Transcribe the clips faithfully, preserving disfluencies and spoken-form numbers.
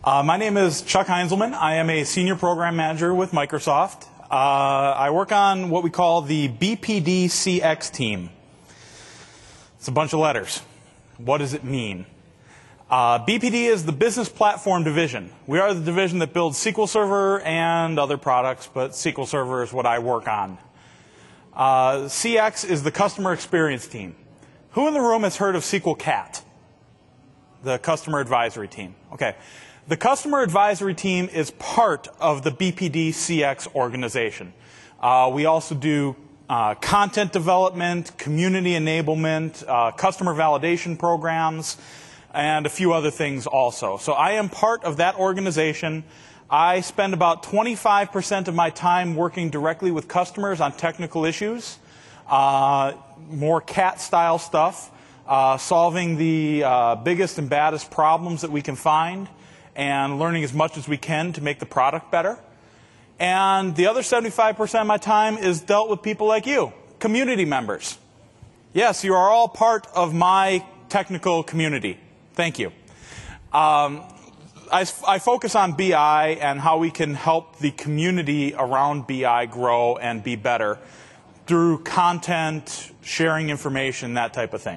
Uh, my name is Chuck Heinzelman. I am a senior program manager with Microsoft. Uh, I work on what we call the B P D C X team. It's a bunch of letters. What does it mean? Uh, B P D is the Business Platform Division. We are the division that builds S Q L Server and other products, but S Q L Server is what I work on. Uh, C X is the Customer Experience team. Who in the room has heard of S Q L C A T? The Customer Advisory team. Okay. The Customer Advisory team is part of the B P D C X organization. Uh, we also do uh, content development, community enablement, uh, customer validation programs, and a few other things also. So I am part of that organization. I spend about twenty-five percent of my time working directly with customers on technical issues, uh, more C A T-style stuff, uh, solving the uh, biggest and baddest problems that we can find, and learning as much as we can to make the product better. And the other seventy-five percent of my time is dealt with people like you, community members. Yes, you are all part of my technical community. Thank you. Um, I, I focus on B I and how we can help the community around B I grow and be better through content, sharing information, that type of thing.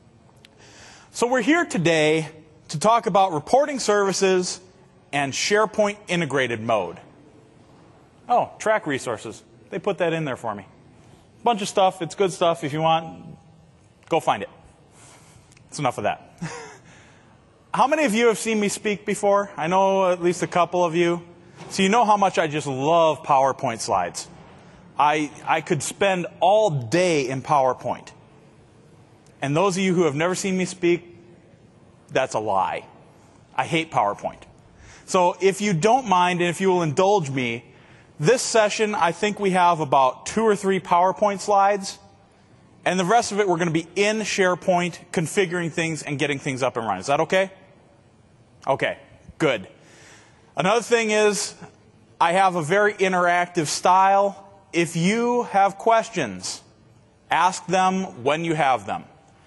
So we're here today to talk about reporting services and SharePoint integrated mode. Oh, track resources. They put that in there for me. Bunch of stuff. It's good stuff. If you want, go find it. It's enough of that. How many of you have seen me speak before? I know at least a couple of you. So you know how much I just love PowerPoint slides. I, I could spend all day in PowerPoint. And those of you who have never seen me speak, that's a lie. I hate PowerPoint. So if you don't mind and if you will indulge me, this session I think we have about two or three PowerPoint slides. And the rest of it we're going to be in SharePoint configuring things and getting things up and running. Is that okay? Okay, good. Another thing is I have a very interactive style. If you have questions, ask them when you have them.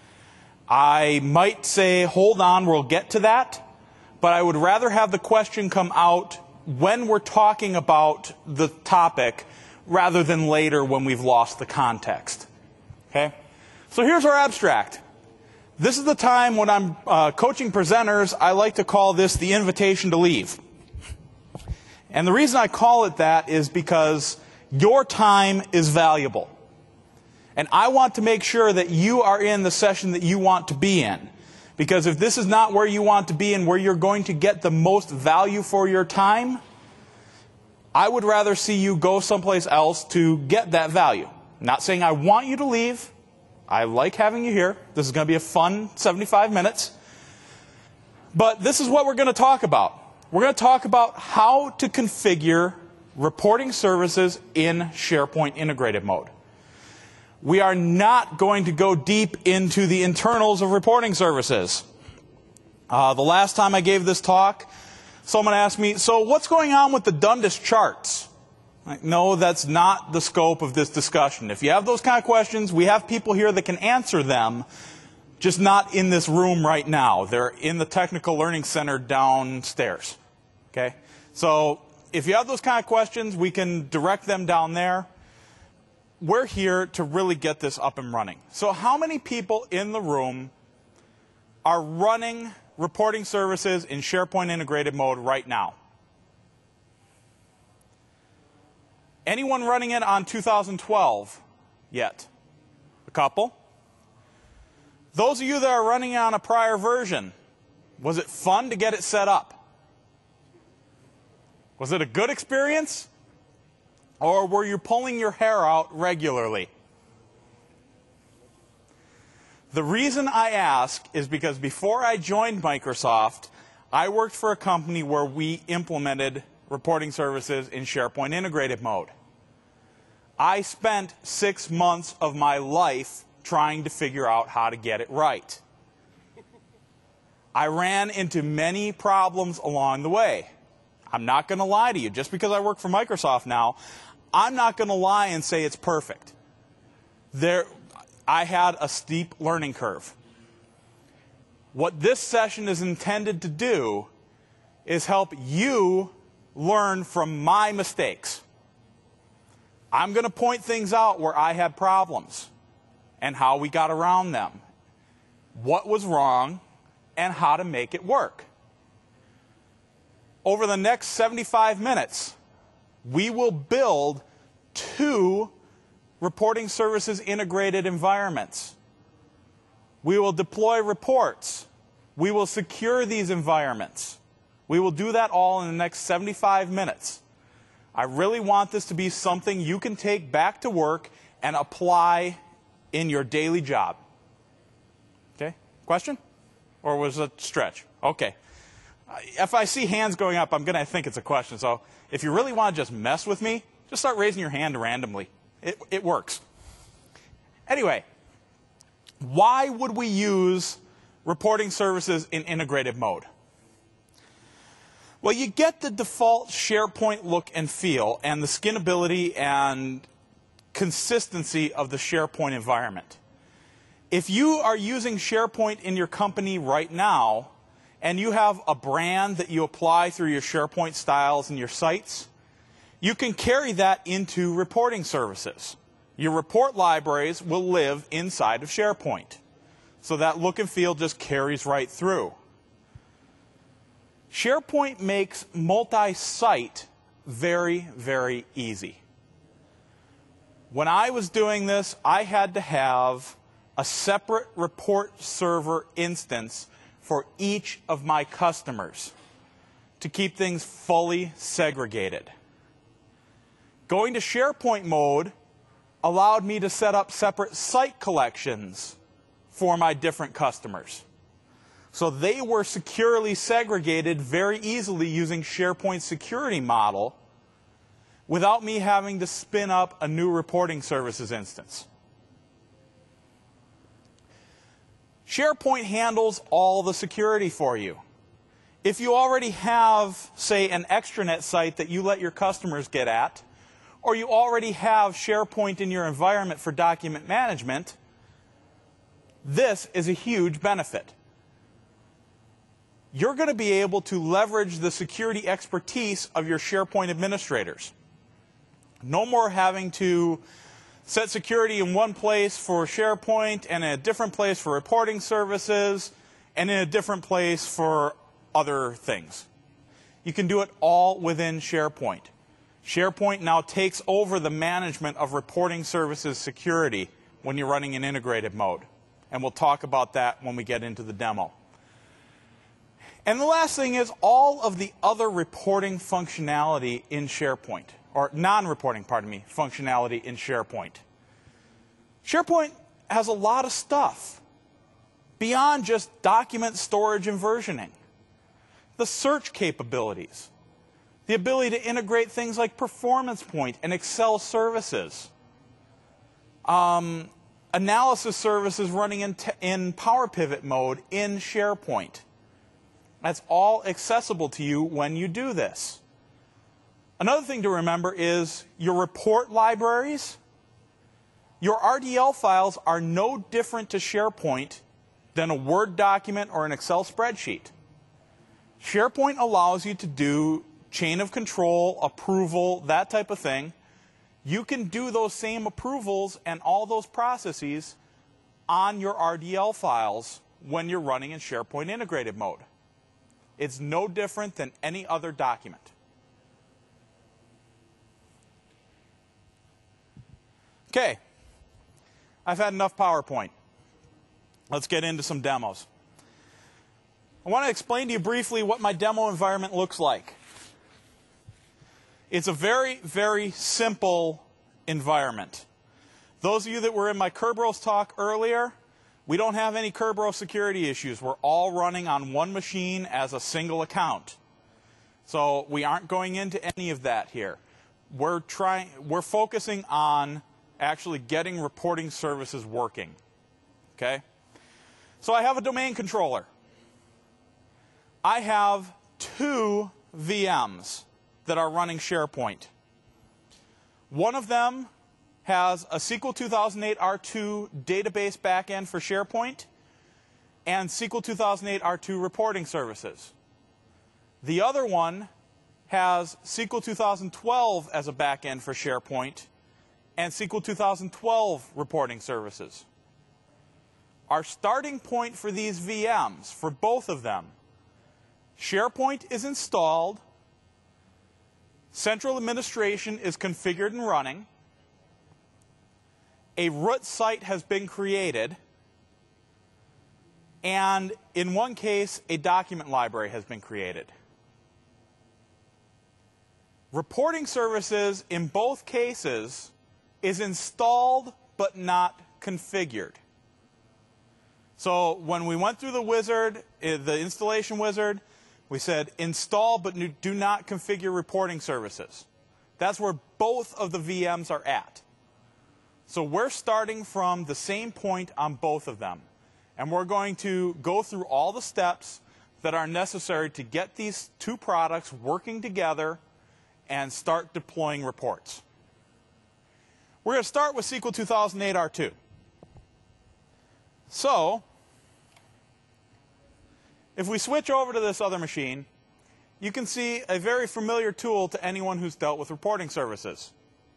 I might say, hold on, we'll get to that. But I would rather have the question come out when we're talking about the topic rather than later when we've lost the context. Okay? So here's our abstract. This is the time when I'm uh, coaching presenters, I like to call this the invitation to leave. And the reason I call it that is because your time is valuable. And I want to make sure that you are in the session that you want to be in. Because if this is not where you want to be and where you're going to get the most value for your time, I would rather see you go someplace else to get that value. I'm not saying I want you to leave. I like having you here. This is going to be a fun seventy-five minutes. But this is what we're going to talk about. We're going to talk about how to configure reporting services in SharePoint integrated mode. We are not going to go deep into the internals of reporting services. Uh, the last time I gave this talk, someone asked me, so what's going on with the Dundas charts? Like, no, that's not the scope of this discussion. If you have those kind of questions, we have people here that can answer them, just not in this room right now. They're in the Technical Learning Center downstairs. Okay? So if you have those kind of questions, we can direct them down there. We're here to really get this up and running. So how many people in the room are running reporting services in SharePoint integrated mode right now? Anyone running it on two thousand twelve yet? A couple? Those of you that are running it on a prior version, was it fun to get it set up? Was it a good experience? Or were you pulling your hair out regularly? The reason I ask is because before I joined Microsoft, I worked for a company where we implemented reporting services in SharePoint integrated mode. I spent six months of my life trying to figure out how to get it right. I ran into many problems along the way. I'm not going to lie to you. Just because I work for Microsoft now, I'm not going to lie and say it's perfect. There, I had a steep learning curve. What this session is intended to do is help you learn from my mistakes. I'm going to point things out where I had problems and how we got around them, what was wrong, and how to make it work. Over the next seventy-five minutes, we will build two reporting services integrated environments. We will deploy reports. We will secure these environments. We will do that all in the next seventy-five minutes. I really want this to be something you can take back to work and apply in your daily job. Okay? Question? Or was it a stretch? Okay. If I see hands going up, I'm going to think it's a question. So if you really want to just mess with me, just start raising your hand randomly. It, it works. Anyway, why would we use reporting services in integrated mode? Well, you get the default SharePoint look and feel and the skinnability and consistency of the SharePoint environment. If you are using SharePoint in your company right now, and you have a brand that you apply through your SharePoint styles and your sites, you can carry that into reporting services. Your report libraries will live inside of SharePoint. So that look and feel just carries right through. SharePoint makes multi-site very, very easy. When I was doing this, I had to have a separate report server instance for each of my customers to keep things fully segregated. Going to SharePoint mode allowed me to set up separate site collections for my different customers. So they were securely segregated very easily using SharePoint security model without me having to spin up a new reporting services instance. SharePoint handles all the security for you. If you already have, say, an extranet site that you let your customers get at, or you already have SharePoint in your environment for document management, this is a huge benefit. You're going to be able to leverage the security expertise of your SharePoint administrators. No more having to set security in one place for SharePoint and in a different place for reporting services and in a different place for other things. You can do it all within SharePoint. SharePoint now takes over the management of reporting services security when you're running in integrated mode. And we'll talk about that when we get into the demo. And the last thing is all of the other reporting functionality in SharePoint, or non-reporting, pardon me, functionality in SharePoint. SharePoint has a lot of stuff beyond just document storage and versioning. The search capabilities, the ability to integrate things like Performance Point and Excel services, um, analysis services running in, in Power Pivot mode in SharePoint. That's all accessible to you when you do this. Another thing to remember is your report libraries. Your R D L files are no different to SharePoint than a Word document or an Excel spreadsheet. SharePoint allows you to do chain of control, approval, that type of thing. You can do those same approvals and all those processes on your R D L files when you're running in SharePoint integrated mode. It's no different than any other document. Okay, I've had enough PowerPoint. Let's get into some demos. I want to explain to you briefly what my demo environment looks like. It's a very, very simple environment. Those of you that were in my Kerberos talk earlier, we don't have any Kerberos security issues. We're all running on one machine as a single account. So we aren't going into any of that here. We're trying, we're focusing on actually getting reporting services working. Okay? So I have a domain controller. I have two V Ms that are running SharePoint. One of them has a S Q L two thousand eight R two database backend for SharePoint and S Q L two thousand eight R two reporting services. The other one has S Q L two thousand twelve as a backend for SharePoint and S Q L two thousand twelve reporting services. Our starting point for these V Ms, for both of them, SharePoint is installed, central administration is configured and running, a root site has been created, and in one case, a document library has been created. Reporting services, in both cases, is installed but not configured. So when we went through the wizard, the installation wizard, we said install but do not configure reporting services. That's where both of the V Ms are at. So we're starting from the same point on both of them. And we're going to go through all the steps that are necessary to get these two products working together and start deploying reports. We're going to start with S Q L two thousand eight R two. So, if we switch over to this other machine, you can see a very familiar tool to anyone who's dealt with reporting services.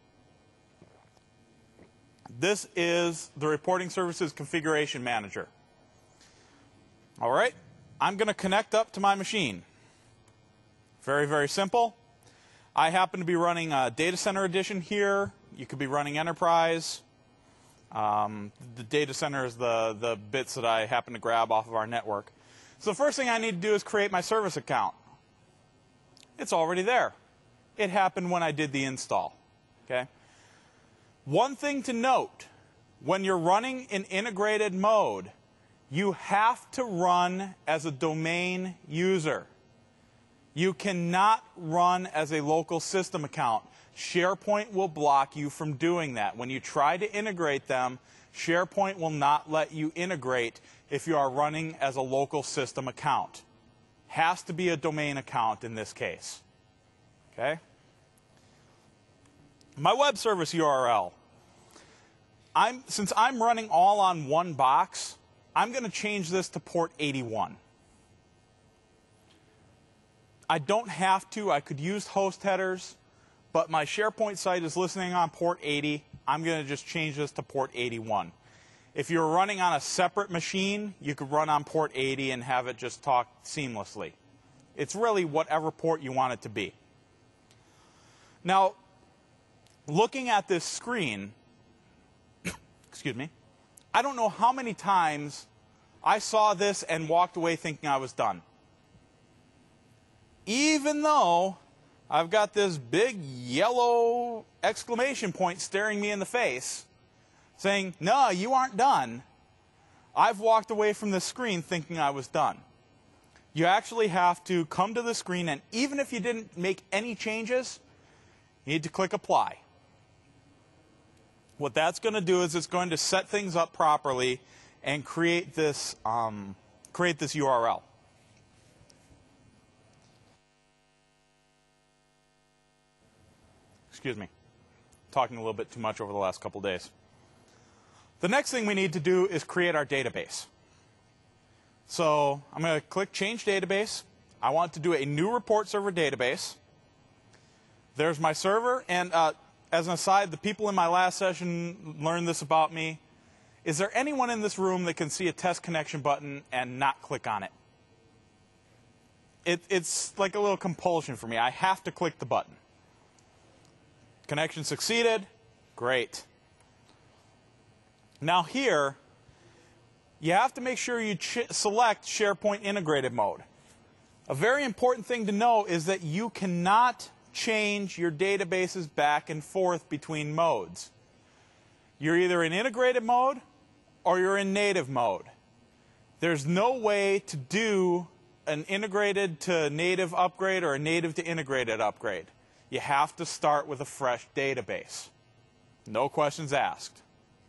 This is the Reporting Services Configuration Manager. All right, I'm going to connect up to my machine. Very, very simple. I happen to be running a Data Center Edition here. You could be running Enterprise. Um, the Data Center is the, the bits that I happen to grab off of our network. So the first thing I need to do is create my service account. It's already there. It happened when I did the install. Okay? One thing to note, when you're running in integrated mode, you have to run as a domain user. You cannot run as a local system account. SharePoint will block you from doing that. When you try to integrate them, SharePoint will not let you integrate if you are running as a local system account. Has to be a domain account in this case. Okay? My web service U R L. I'm, since I'm running all on one box, I'm going to change this to port eighty-one. I don't have to. I could use host headers, but my SharePoint site is listening on port eighty. I'm going to just change this to port eighty-one. If you're running on a separate machine, you could run on port eighty and have it just talk seamlessly. It's really whatever port you want it to be. Now, looking at this screen, excuse me, I don't know how many times I saw this and walked away thinking I was done. Even though I've got this big yellow exclamation point staring me in the face, saying, no, you aren't done, I've walked away from the screen thinking I was done. You actually have to come to the screen, and even if you didn't make any changes, you need to click Apply. What that's going to do is it's going to set things up properly and create this, um, create this U R L. Excuse me, talking a little bit too much over the last couple days. The next thing we need to do is create our database. So I'm going to click Change Database. I want to do a new report server database. There's my server, and uh, as an aside, the people in my last session learned this about me. Is there anyone in this room that can see a test connection button and not click on it? It it's like a little compulsion for me. I have to click the button. Connection succeeded. Great. Now here, you have to make sure you ch select SharePoint Integrated Mode. A very important thing to know is that you cannot change your databases back and forth between modes. You're either in integrated mode or you're in native mode. There's no way to do an integrated to native upgrade or a native to integrated upgrade. You have to start with a fresh database. No questions asked.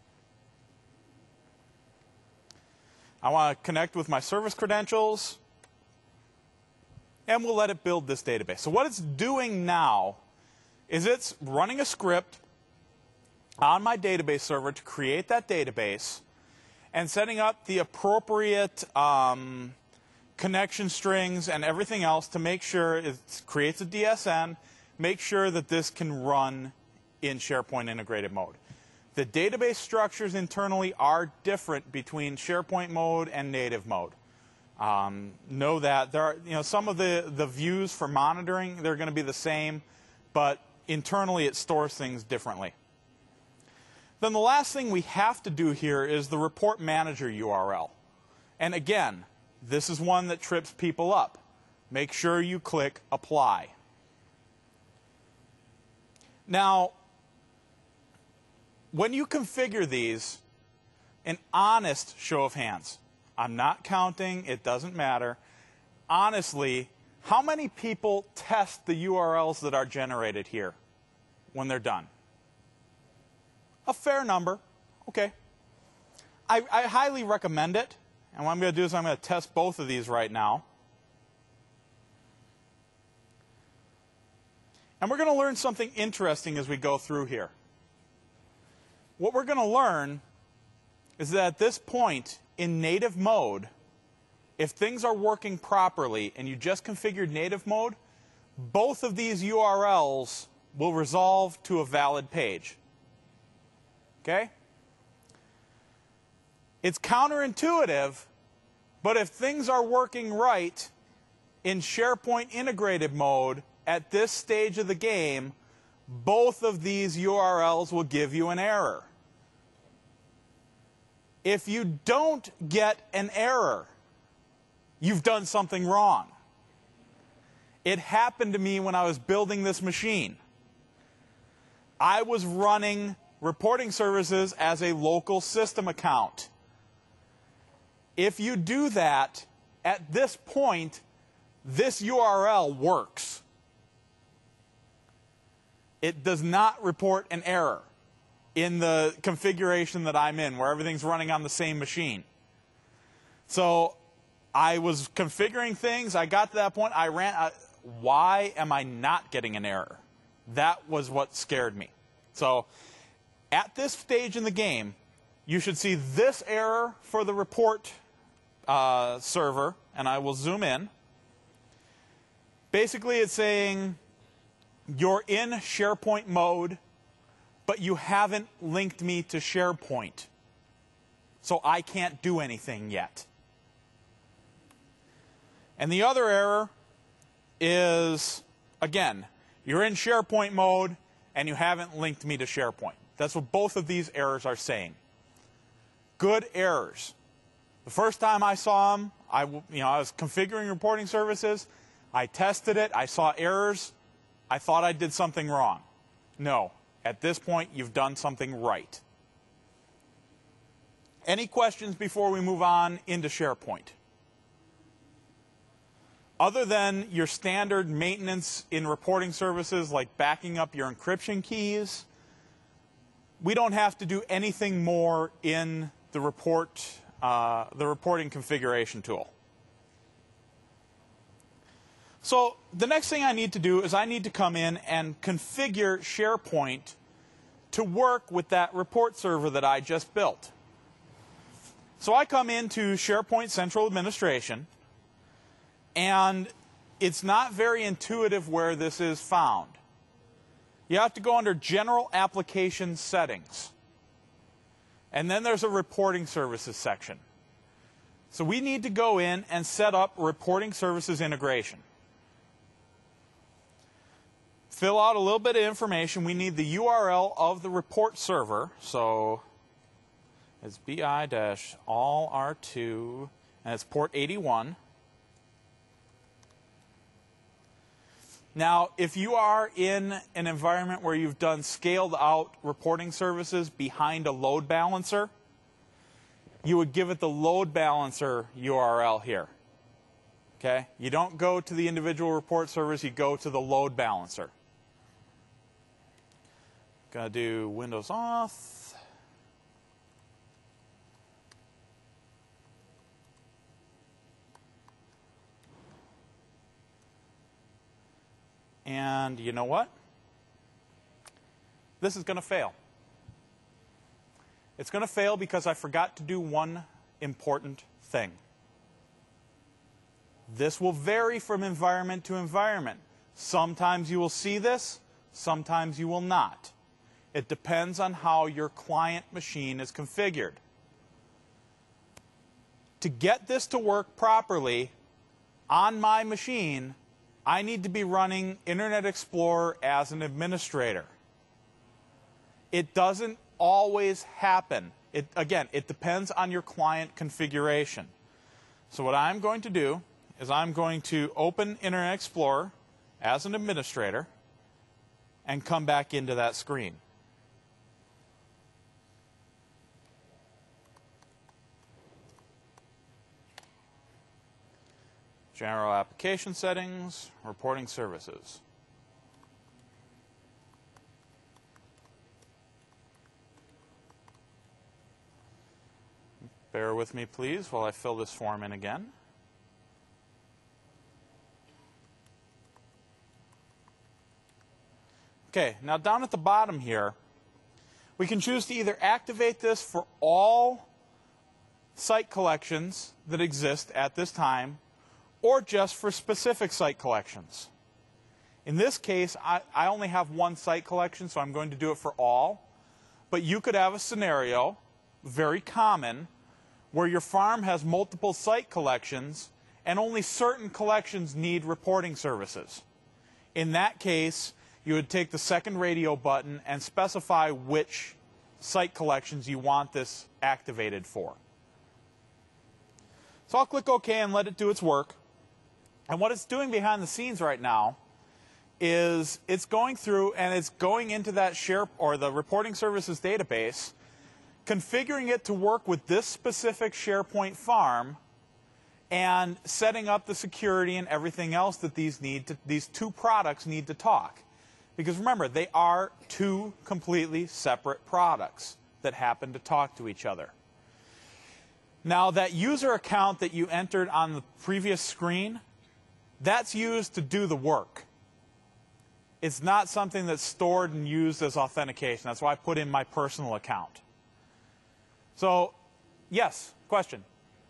I want to connect with my service credentials, and we'll let it build this database. So what it's doing now is it's running a script on my database server to create that database and setting up the appropriate um, connection strings and everything else to make sure it creates a D S N, make sure that this can run in SharePoint integrated mode. The database structures internally are different between SharePoint mode and native mode. Um, know that there are, you know, some of the, the views for monitoring, they're going to be the same, but internally it stores things differently. Then the last thing we have to do here is the report manager U R L. And again, this is one that trips people up. Make sure you click apply. Now, when you configure these, an honest show of hands, I'm not counting, it doesn't matter. Honestly, how many people test the U R Ls that are generated here when they're done? A fair number. Okay. I, I highly recommend it. And what I'm going to do is I'm going to test both of these right now. And we're going to learn something interesting as we go through here. What we're going to learn is that at this point in native mode, if things are working properly and you just configured native mode, both of these U R Ls will resolve to a valid page. Okay? It's counterintuitive, but if things are working right in SharePoint integrated mode at this stage of the game, both of these U R Ls will give you an error. If you don't get an error, you've done something wrong. It happened to me when I was building this machine. I was running reporting services as a local system account. If you do that, at this point, this U R L works. It does not report an error in the configuration that I'm in, where everything's running on the same machine. So I was configuring things. I got to that point. I ran. I, why am I not getting an error? That was what scared me. So at this stage in the game, you should see this error for the report uh, server, and I will zoom in. Basically, it's saying you're in SharePoint mode, but you haven't linked me to SharePoint, so I can't do anything yet. And the other error is, again, you're in SharePoint mode and you haven't linked me to SharePoint. That's what both of these errors are saying. Good errors. The first time I saw them, I, you know, I was configuring reporting services. I tested it. I saw errors. I thought I did something wrong. No. At this point, you've done something right. Any questions before we move on into SharePoint? Other than your standard maintenance in reporting services like backing up your encryption keys, we don't have to do anything more in the report, uh, the reporting configuration tool. So the next thing I need to do is I need to come in and configure SharePoint to work with that report server that I just built. So I come into SharePoint Central Administration, and it's not very intuitive where this is found. You have to go under General Application Settings. And then there's a Reporting Services section. So we need to go in and set up Reporting Services integration. Fill out a little bit of information. We need the U R L of the report server. So it's B I all R two, and it's port eighty-one. Now, if you are in an environment where you've done scaled out reporting services behind a load balancer, you would give it the load balancer U R L here. Okay? You don't go to the individual report service, you go to the load balancer. Gonna do Windows Auth. And you know what? This is going to fail. It's going to fail because I forgot to do one important thing. This will vary from environment to environment. Sometimes you will see this, sometimes you will not. It depends on how your client machine is configured. To get this to work properly on my machine, I need to be running Internet Explorer as an administrator. It doesn't always happen. It, again, it depends on your client configuration. So what I'm going to do is I'm going to open Internet Explorer as an administrator and come back into that screen. General application settings, reporting services. Bear with me, please, while I fill this form in again. Okay, now down at the bottom here, we can choose to either activate this for all site collections that exist at this time, or just for specific site collections. In this case, I, I only have one site collection, so I'm going to do it for all. But you could have a scenario, very common, where your farm has multiple site collections and only certain collections need reporting services. In that case, you would take the second radio button and specify which site collections you want this activated for. So I'll click OK and let it do its work. And what it's doing behind the scenes right now is it's going through and it's going into that share or the reporting services database, configuring it to work with this specific SharePoint farm, and setting up the security and everything else that these need to, these two products need to talk. Because remember, they are two completely separate products that happen to talk to each other. Now, that user account that you entered on the previous screen, that's used to do the work. It's not something that's stored and used as authentication. That's why I put in my personal account. So, yes, question?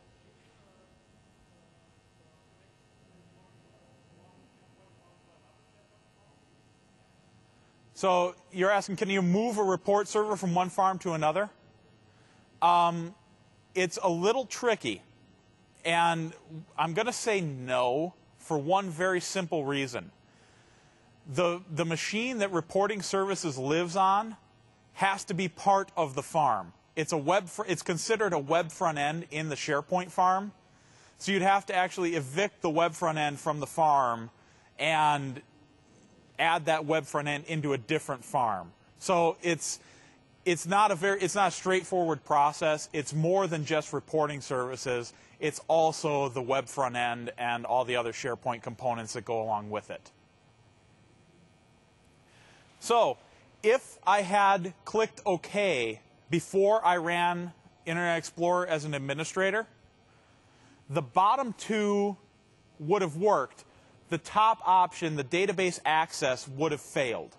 So, you're asking, can you move a report server from one farm to another? Um, it's a little tricky. And I'm going to say no, for one very simple reason. The, the machine that reporting services lives on has to be part of the farm. It's, a web fr it's considered a web front end in the SharePoint farm. So you'd have to actually evict the web front end from the farm and add that web front end into a different farm. So it's, it's, not a very, it's not a straightforward process. It's more than just reporting services. It's also the web front end and all the other SharePoint components that go along with it. So, if I had clicked OK before I ran Internet Explorer as an administrator, the bottom two would have worked. The top option, the database access, would have failed.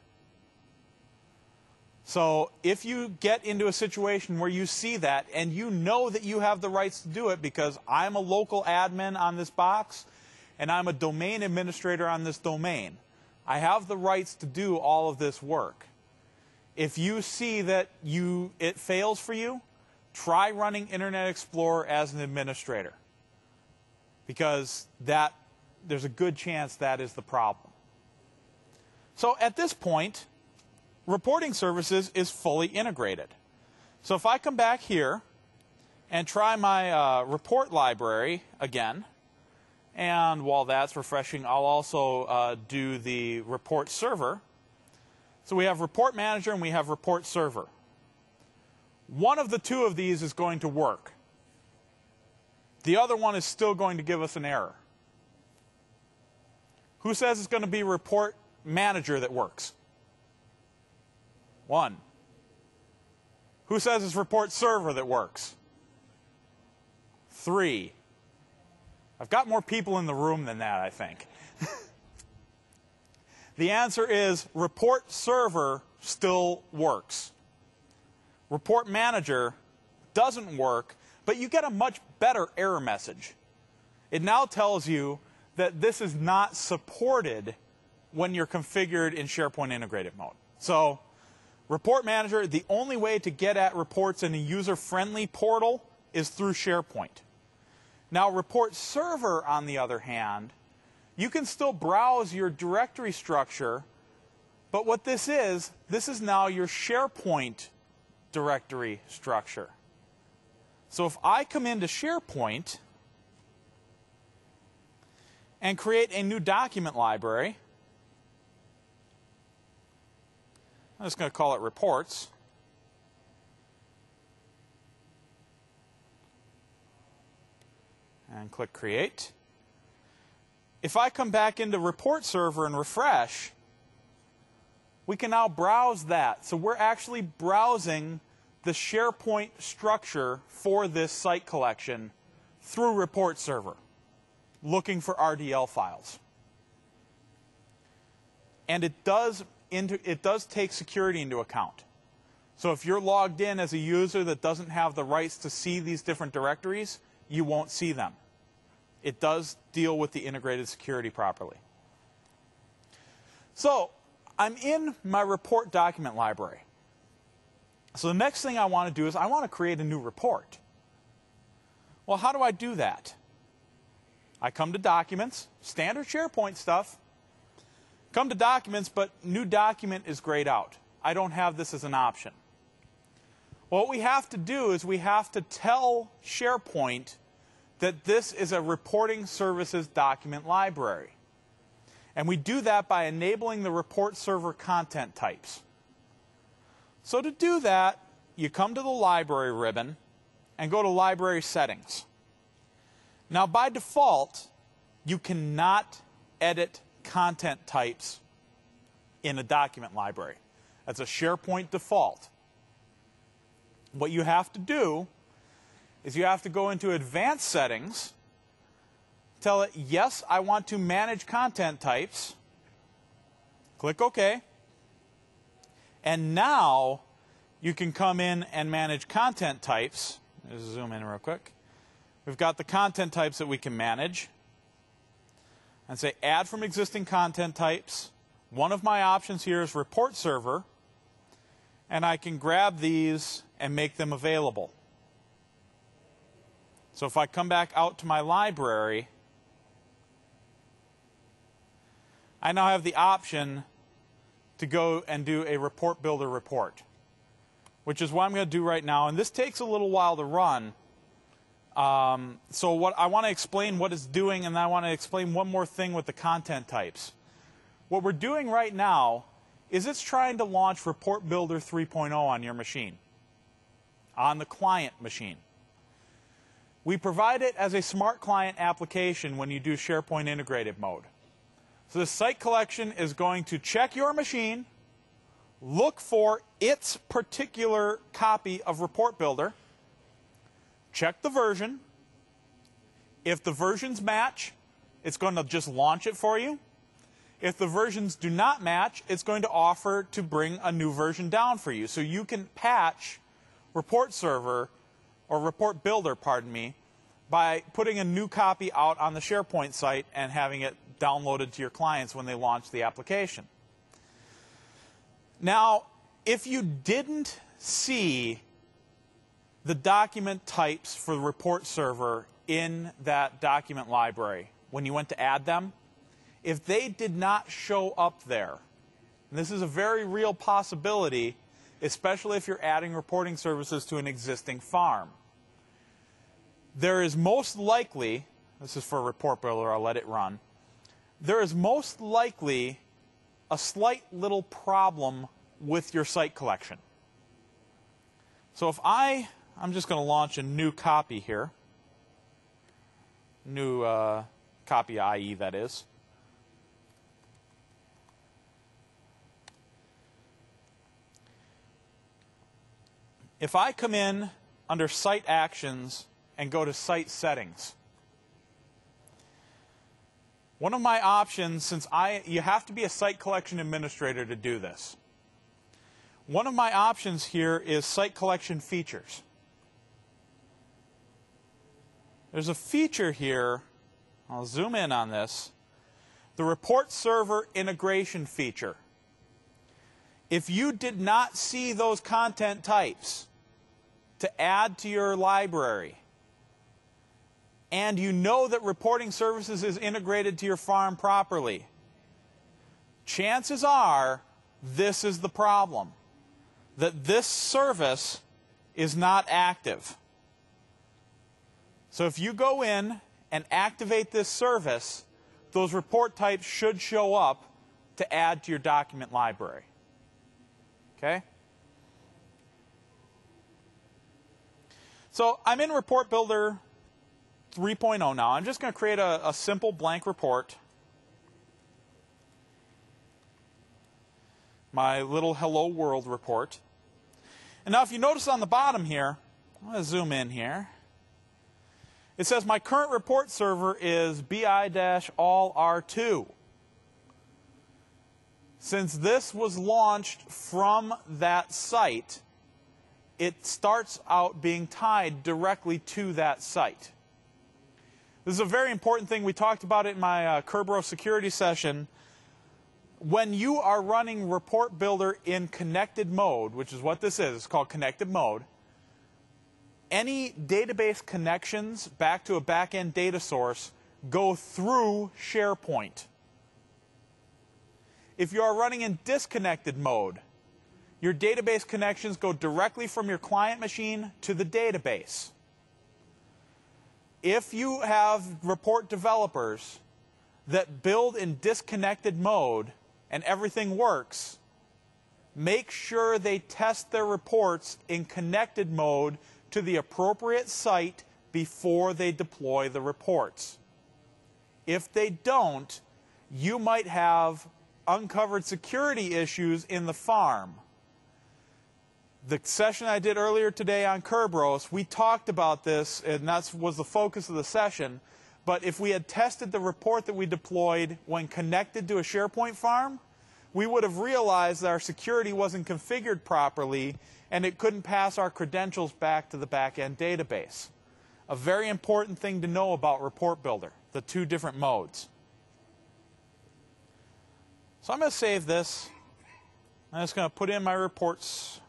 So if you get into a situation where you see that and you know that you have the rights to do it because I'm a local admin on this box and I'm a domain administrator on this domain, I have the rights to do all of this work. If you see that you, it fails for you, try running Internet Explorer as an administrator, because that, there's a good chance that is the problem. So at this point, reporting services is fully integrated. So if I come back here and try my uh, report library again, and while that's refreshing, I'll also uh, do the report server. So we have report manager and we have report server. One of the two of these is going to work. The other one is still going to give us an error. Who says it's going to be report manager that works? One. Who says it's report server that works? Three. I've got more people in the room than that, I think. The answer is report server still works. Report manager doesn't work, but you get a much better error message. It now tells you that this is not supported when you're configured in SharePoint integrated mode. So, Report Manager, the only way to get at reports in a user-friendly portal is through SharePoint. Now, Report Server, on the other hand, you can still browse your directory structure, but what this is, this is now your SharePoint directory structure. So if I come into SharePoint and create a new document library, I'm just going to call it Reports. And click Create. If I come back into Report Server and refresh, we can now browse that. So we're actually browsing the SharePoint structure for this site collection through Report Server, looking for R D L files. And it does, into, it does take security into account. So if you're logged in as a user that doesn't have the rights to see these different directories, you won't see them. It does deal with the integrated security properly. So I'm in my report document library. So the next thing I want to do is I want to create a new report. Well, how do I do that? I come to Documents, standard SharePoint stuff. Come to Documents, but New Document is grayed out. I don't have this as an option. What we have to do is we have to tell SharePoint that this is a reporting services document library. And we do that by enabling the report server content types. So to do that, you come to the library ribbon and go to Library Settings. Now by default, you cannot edit content types in a document library. That's a SharePoint default. What you have to do is you have to go into Advanced Settings, tell it, yes, I want to manage content types. Click OK. And now you can come in and manage content types. Let's zoom in real quick. We've got the content types that we can manage. And say add from existing content types. One of my options here is Report Server. And I can grab these and make them available. So if I come back out to my library, I now have the option to go and do a Report Builder report, which is what I'm going to do right now. And this takes a little while to run. Um, so what I want to explain what it's doing, and then I want to explain one more thing with the content types. What we're doing right now is it's trying to launch Report Builder three point oh on your machine, on the client machine. We provide it as a smart client application when you do SharePoint integrated mode. So the site collection is going to check your machine, look for its particular copy of Report Builder, check the version. If the versions match, it's going to just launch it for you. If the versions do not match, it's going to offer to bring a new version down for you. So you can patch Report Server, or Report Builder, pardon me, by putting a new copy out on the SharePoint site and having it downloaded to your clients when they launch the application. Now, if you didn't see the document types for the Report Server in that document library when you went to add them, if they did not show up there, and this is a very real possibility, especially if you're adding reporting services to an existing farm, there is most likely, this is for Report Builder, I'll let it run, there is most likely a slight little problem with your site collection. So if I, I'm just going to launch a new copy here, new uh, copy I E that is. If I come in under Site Actions and go to Site Settings, one of my options, since I, you have to be a site collection administrator to do this. One of my options here is Site Collection Features. There's a feature here I'll zoom in on this, the report server integration feature. If you did not see those content types to add to your library, and you know that reporting services is integrated to your farm properly, chances are this is the problem, that this service is not active. So if you go in and activate this service, those report types should show up to add to your document library. Okay? So I'm in Report Builder three point oh now. I'm just going to create a, a simple blank report. My little Hello World report. And now if you notice on the bottom here, I'm going to zoom in here. It says my current report server is B I all R two. Since this was launched from that site, it starts out being tied directly to that site. This is a very important thing. We talked about it in my uh, Kerberos security session. When you are running Report Builder in connected mode, which is what this is, it's called connected mode, any database connections back to a back-end data source go through SharePoint. If you are running in disconnected mode, your database connections go directly from your client machine to the database. If you have report developers that build in disconnected mode and everything works, make sure they test their reports in connected mode to the appropriate site before they deploy the reports. If they don't, you might have uncovered security issues in the farm. The session I did earlier today on Kerberos, we talked about this, and that was the focus of the session. But if we had tested the report that we deployed when connected to a SharePoint farm, we would have realized that our security wasn't configured properly and it couldn't pass our credentials back to the back-end database. A very important thing to know about Report Builder, the two different modes. So I'm going to save this. I'm just going to put in my reports.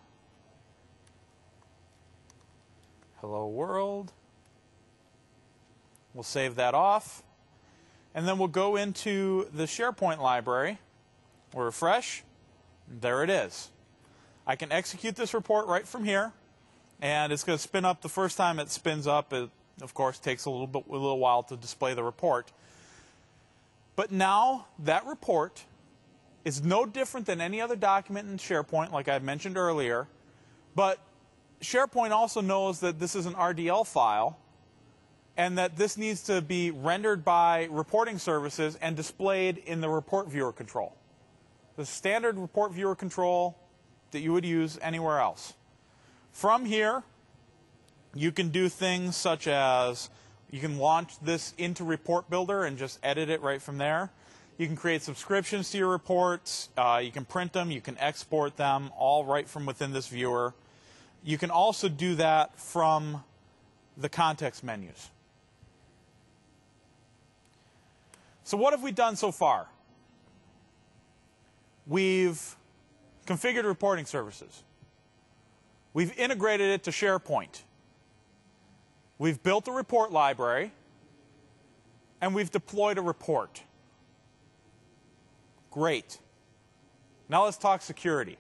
Hello world. We'll save that off. And then we'll go into the SharePoint library. We'll refresh. There it is. I can execute this report right from here. And it's going to spin up the first time it spins up. It, of course, takes a little bit, a little while to display the report. But now that report is no different than any other document in SharePoint, like I mentioned earlier. But SharePoint also knows that this is an R D L file and that this needs to be rendered by reporting services and displayed in the report viewer control. The standard report viewer control that you would use anywhere else. From here, you can do things such as you can launch this into Report Builder and just edit it right from there. You can create subscriptions to your reports. Uh, you can print them. You can export them all right from within this viewer. You can also do that from the context menus. So what have we done so far? We've configured reporting services. We've integrated it to SharePoint. We've built a report library. And we've deployed a report. Great. Now let's talk security.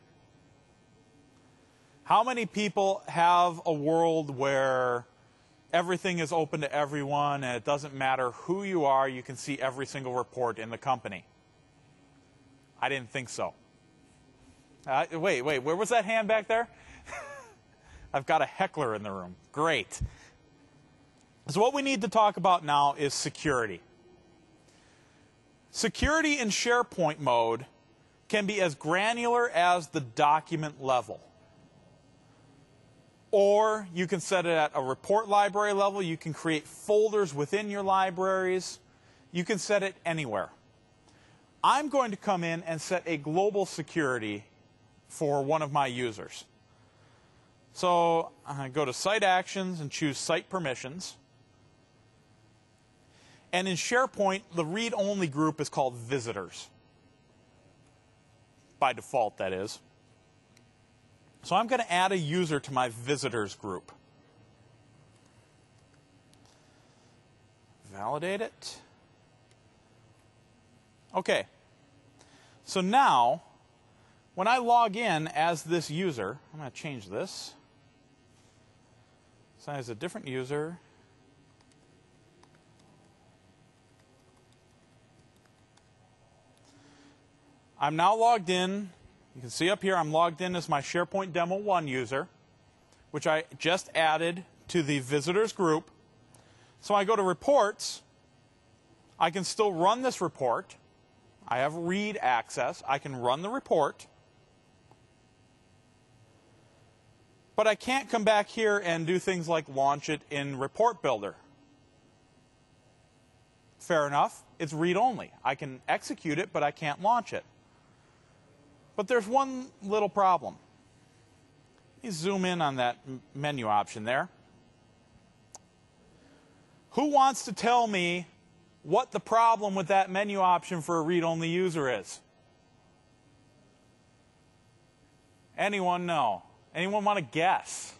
How many people have a world where everything is open to everyone and it doesn't matter who you are, you can see every single report in the company? I didn't think so. Uh, wait, wait, where was that hand back there? I've got a heckler in the room. Great. So what we need to talk about now is security. Security in SharePoint mode can be as granular as the document level. Or you can set it at a report library level. You can create folders within your libraries. You can set it anywhere. I'm going to come in and set a global security for one of my users. So I go to Site Actions and choose Site Permissions. And in SharePoint, the read-only group is called visitors. By default, that is. So I'm going to add a user to my visitors group. Validate it. Okay. So now, when I log in as this user, I'm going to change this. So as a different user. I'm now logged in. You can see up here I'm logged in as my SharePoint Demo one user, which I just added to the visitors group. So I go to reports. I can still run this report. I have read access. I can run the report. But I can't come back here and do things like launch it in Report Builder. Fair enough. It's read-only. I can execute it, but I can't launch it. But there's one little problem. Let me zoom in on that menu option there. Who wants to tell me what the problem with that menu option for a read-only user is? Anyone know? Anyone want to guess?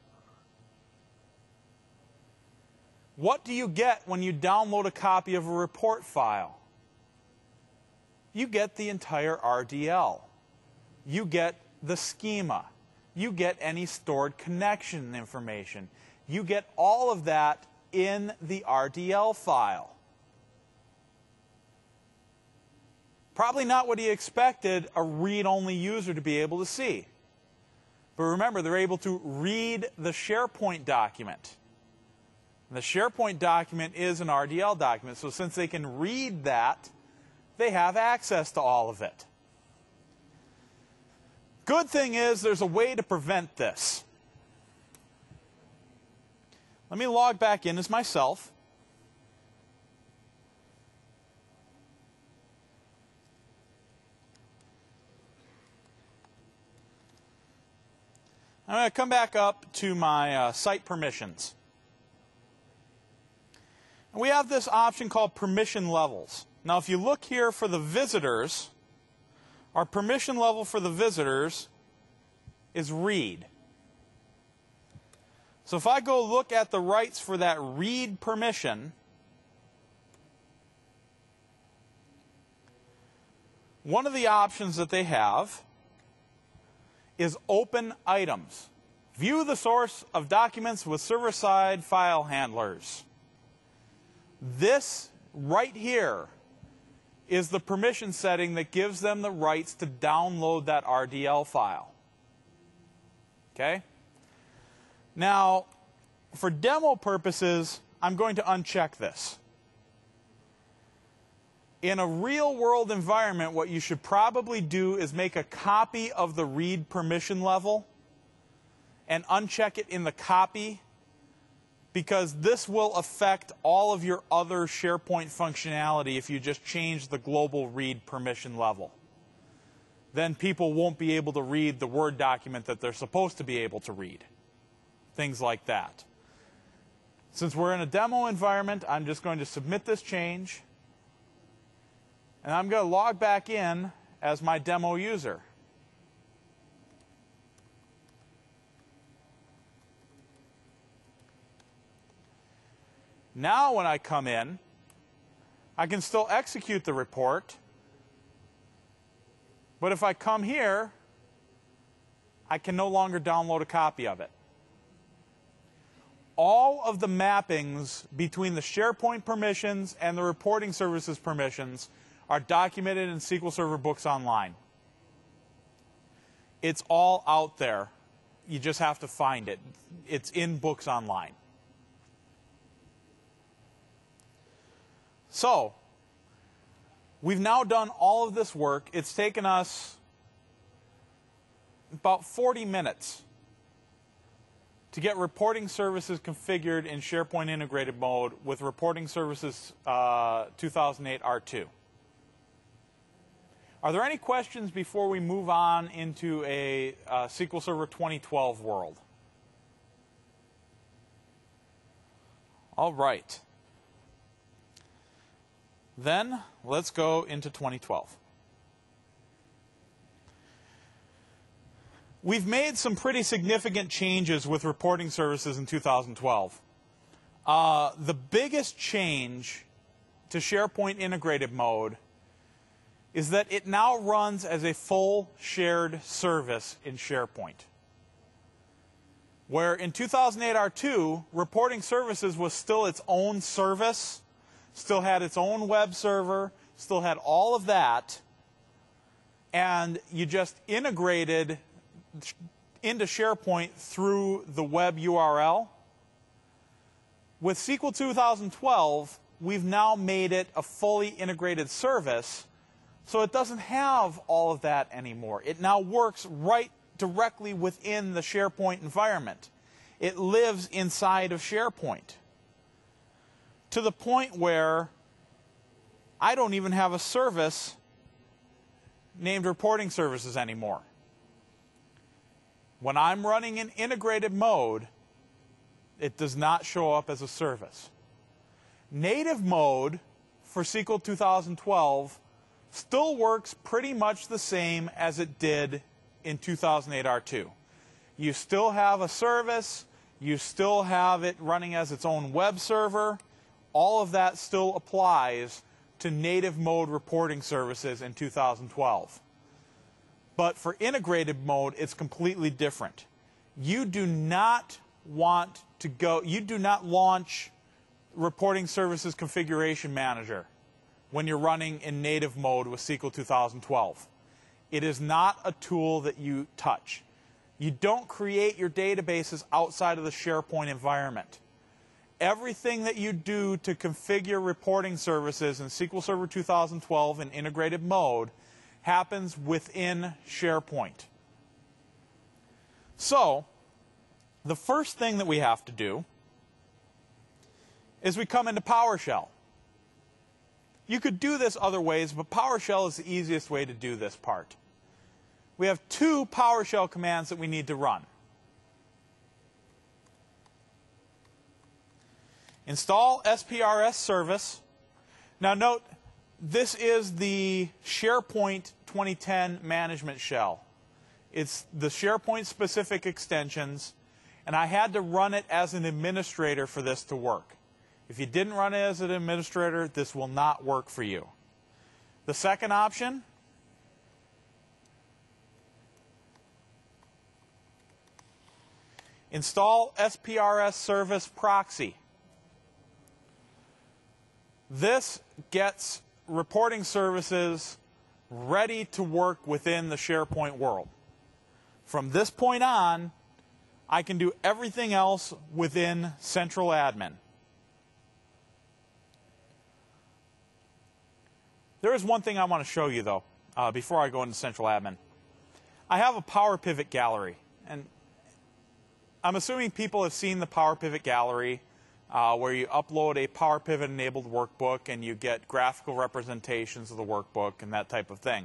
What do you get when you download a copy of a report file? You get the entire R D L. You get the schema. You get any stored connection information. You get all of that in the R D L file. Probably not what he expected a read-only user to be able to see. But remember, they're able to read the SharePoint document. And the SharePoint document is an R D L document, so since they can read that, they have access to all of it. Good thing is there's a way to prevent this. Let me log back in as myself. I'm going to come back up to my uh, site permissions. And we have this option called permission levels. Now if you look here for the visitors, our permission level for the visitors is read. So if I go look at the rights for that read permission, one of the options that they have is open items. View the source of documents with server-side file handlers. This right here is the permission setting that gives them the rights to download that R D L file. Okay? Now, for demo purposes, I'm going to uncheck this. In a real-world environment, what you should probably do is make a copy of the read permission level and uncheck it in the copy, because this will affect all of your other SharePoint functionality if you just change the global read permission level. Then people won't be able to read the Word document that they're supposed to be able to read. Things like that. Since we're in a demo environment, I'm just going to submit this change. And I'm going to log back in as my demo user. Now when I come in, I can still execute the report. But if I come here, I can no longer download a copy of it. All of the mappings between the SharePoint permissions and the reporting services permissions are documented in S Q L Server Books Online. It's all out there. You just have to find it. It's in Books Online. So, we've now done all of this work. It's taken us about forty minutes to get reporting services configured in SharePoint integrated mode with reporting services uh, two thousand eight R two. Are there any questions before we move on into a uh, S Q L Server twenty twelve world? All right. Then let's go into twenty twelve. We've made some pretty significant changes with reporting services in two thousand twelve. Uh, the biggest change to SharePoint integrated mode is that it now runs as a full shared service in SharePoint. Where in two thousand eight R two, reporting services was still its own service, still had its own web server, still had all of that, and you just integrated into SharePoint through the web U R L. With S Q L two thousand twelve, we've now made it a fully integrated service, so it doesn't have all of that anymore. It now works right directly within the SharePoint environment. It lives inside of SharePoint. To the point where I don't even have a service named Reporting Services anymore. When I'm running in integrated mode, it does not show up as a service. Native mode for S Q L two thousand twelve still works pretty much the same as it did in two thousand eight R two. You still have a service, you still have it running as its own web server. All of that still applies to native mode reporting services in two thousand twelve. But for integrated mode, it's completely different. You do not want to go, you do not launch Reporting Services Configuration Manager when you're running in native mode with S Q L two thousand twelve. It is not a tool that you touch. You don't create your databases outside of the SharePoint environment. Everything that you do to configure reporting services in S Q L Server two thousand twelve in integrated mode happens within SharePoint. So, the first thing that we have to do is we come into PowerShell. You could do this other ways, but PowerShell is the easiest way to do this part. We have two PowerShell commands that we need to run. Install S P R S service. Now note, this is the SharePoint twenty ten management shell. It's the SharePoint specific extensions, and I had to run it as an administrator for this to work. If you didn't run it as an administrator, this will not work for you. The second option, install S P R S service proxy. This gets reporting services ready to work within the SharePoint world. From this point on, I can do everything else within Central Admin. There is one thing I want to show you, though, uh, before I go into Central Admin. I have a Power Pivot gallery, and I'm assuming people have seen the Power Pivot gallery, uh, where you upload a Power Pivot enabled workbook and you get graphical representations of the workbook and that type of thing.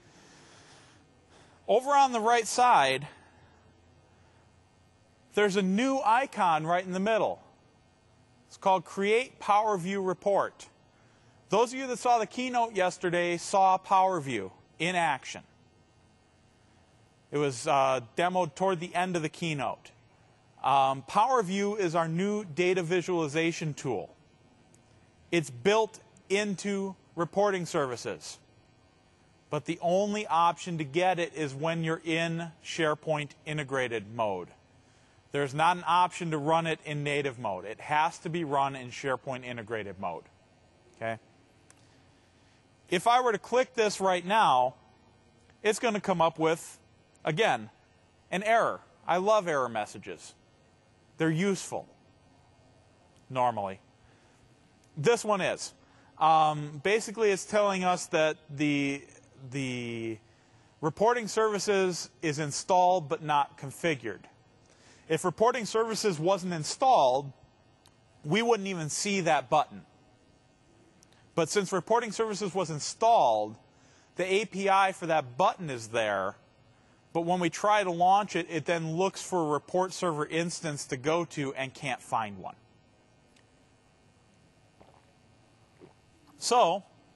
Over on the right side, there's a new icon right in the middle. It's called Create Power View Report. Those of you that saw the keynote yesterday saw Power View in action. It was uh, demoed toward the end of the keynote. Um, Power View is our new data visualization tool. It's built into reporting services. But the only option to get it is when you're in SharePoint integrated mode. There's not an option to run it in native mode. It has to be run in SharePoint integrated mode. Okay? If I were to click this right now, it's going to come up with, again, an error. I love error messages. They're useful, normally. This one is. Um, basically, it's telling us that the, the reporting services is installed but not configured. If reporting services wasn't installed, we wouldn't even see that button. But since reporting services was installed, the A P I for that button is there. But when we try to launch it, it then looks for a report server instance to go to and can't find one. So,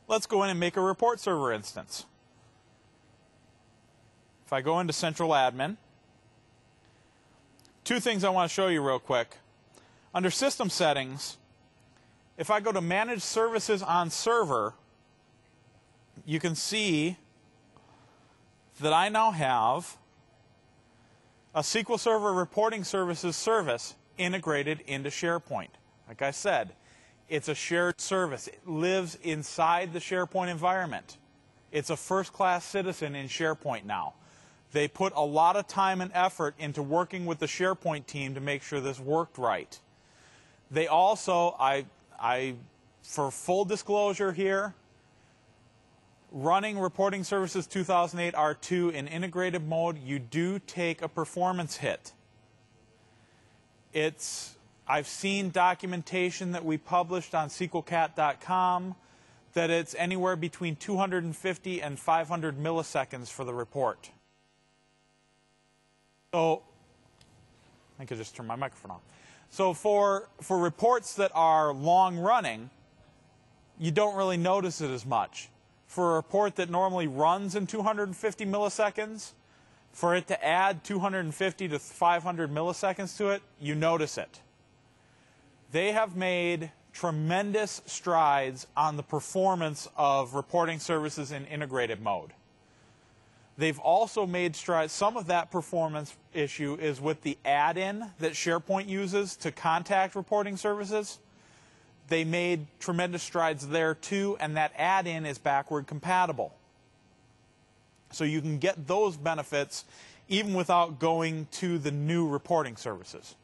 let's go in and make a report server instance. If I go into Central Admin, two things I want to show you real quick. Under System Settings, if I go to Manage Services on Server, you can see that I now have a S Q L Server Reporting Services service integrated into SharePoint. Like I said, it's a shared service. It lives inside the SharePoint environment. It's a first-class citizen in SharePoint now. They put a lot of time and effort into working with the SharePoint team to make sure this worked right. They also, I, I, for full disclosure here, running Reporting Services two thousand eight R two in integrated mode, you do take a performance hit. It's, I've seen documentation that we published on S Q L cat dot com that it's anywhere between two hundred fifty and five hundred milliseconds for the report. So, I could just turn my microphone on. So for, for reports that are long running, you don't really notice it as much. For a report that normally runs in two hundred fifty milliseconds, for it to add two hundred fifty to five hundred milliseconds to it, you notice it. They have made tremendous strides on the performance of reporting services in integrated mode. They've also made strides. Some of that performance issue is with the add-in that SharePoint uses to contact reporting services. They made tremendous strides there too, and that add-in is backward compatible. So you can get those benefits even without going to the new reporting services.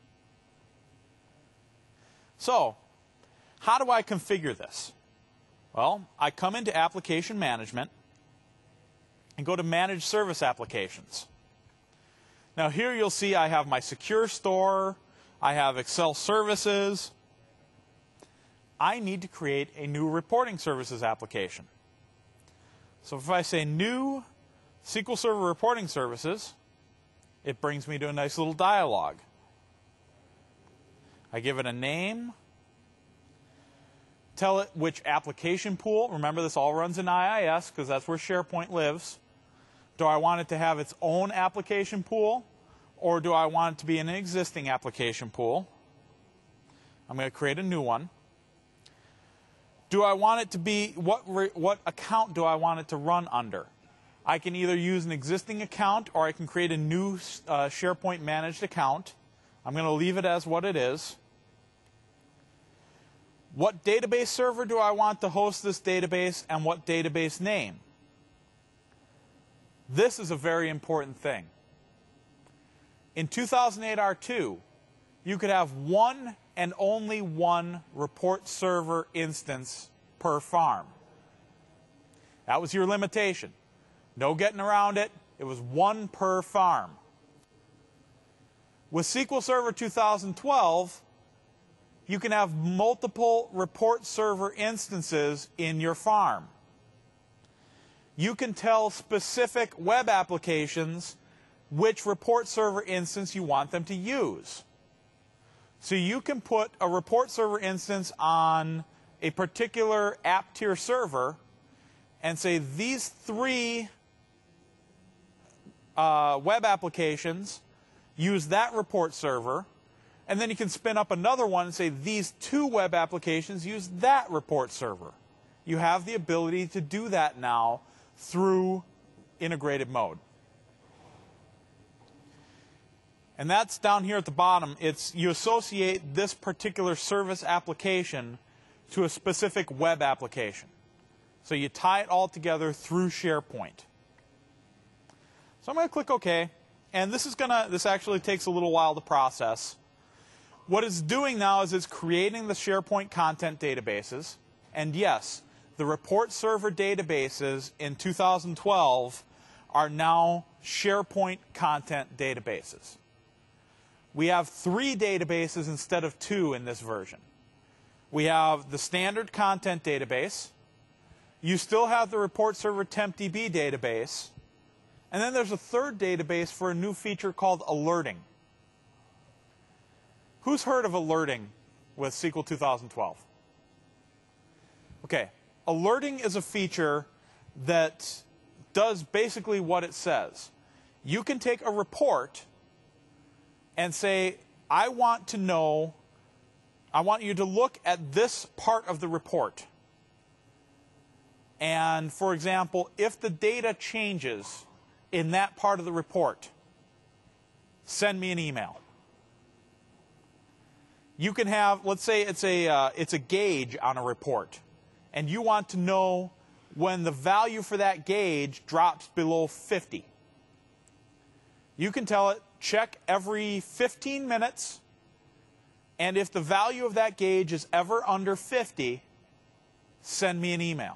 So, how do I configure this? Well, I come into Application Management and go to Manage Service Applications. Now here you'll see I have my Secure Store, I have Excel Services. I need to create a new Reporting Services application. So if I say New S Q L Server Reporting Services, it brings me to a nice little dialog. I give it a name, tell it which application pool. Remember, this all runs in I I S because that's where SharePoint lives. Do I want it to have its own application pool, or do I want it to be an existing application pool? I'm going to create a new one. Do I want it to be, what, what account do I want it to run under? I can either use an existing account or I can create a new uh, SharePoint managed account. I'm going to leave it as what it is. What database server do I want to host this database, and what database name? This is a very important thing. In two thousand eight R two, you could have one and only one report server instance per farm. That was your limitation. No getting around it. It was one per farm. With S Q L Server two thousand twelve, you can have multiple report server instances in your farm. You can tell specific web applications which report server instance you want them to use. So you can put a report server instance on a particular app tier server and say these three uh, web applications use that report server, and then you can spin up another one and say these two web applications use that report server. You have the ability to do that now through integrated mode. And that's down here at the bottom. It's you associate this particular service application to a specific web application. So you tie it all together through SharePoint. So I'm going to click OK. And this is gonna this actually takes a little while to process. What it's doing now is it's creating the SharePoint content databases. And yes, the report server databases in two thousand twelve are now SharePoint content databases. We have three databases instead of two in this version. We have the standard content database. You still have the report server TempDB database. And then there's a third database for a new feature called alerting. Who's heard of alerting with S Q L two thousand twelve? Okay, alerting is a feature that does basically what it says. You can take a report and say, I want to know, I want you to look at this part of the report. And for example, if the data changes in that part of the report, send me an email. You can have, let's say it's a, uh, it's a gauge on a report, and you want to know when the value for that gauge drops below fifty. You can tell it, check every fifteen minutes, and if the value of that gauge is ever under fifty, send me an email.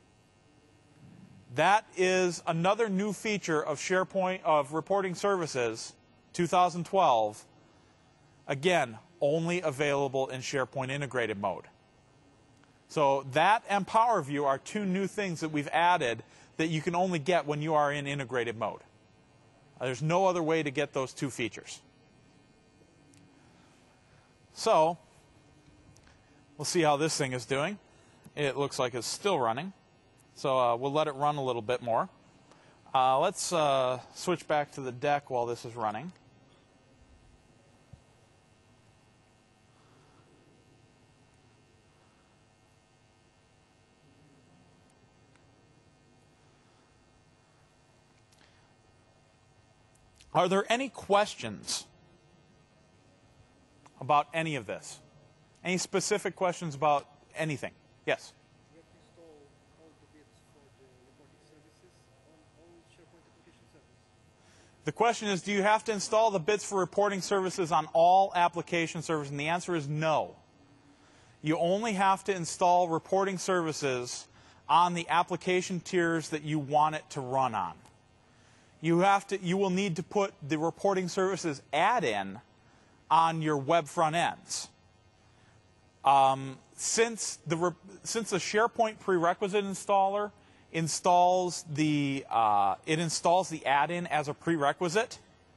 That is another new feature of SharePoint, of Reporting Services two thousand twelve. Again, only available in SharePoint integrated mode. So that and PowerView are two new things that we've added that you can only get when you are in integrated mode. There's no other way to get those two features. So, we'll see how this thing is doing. It looks like it's still running. So uh, we'll let it run a little bit more. Uh, let's uh, switch back to the deck while this is running. Are there any questions about any of this? Any specific questions about anything? Yes? We have to install all the bits for the reporting services on all SharePoint application servers. The question is, do you have to install the bits for reporting services on all application servers? And the answer is no. You only have to install reporting services on the application tiers that you want it to run on. You have to, you will need to put the reporting services add-in on your web front ends. Um, since the since the SharePoint prerequisite installer installs the uh, it installs the add-in as a prerequisite,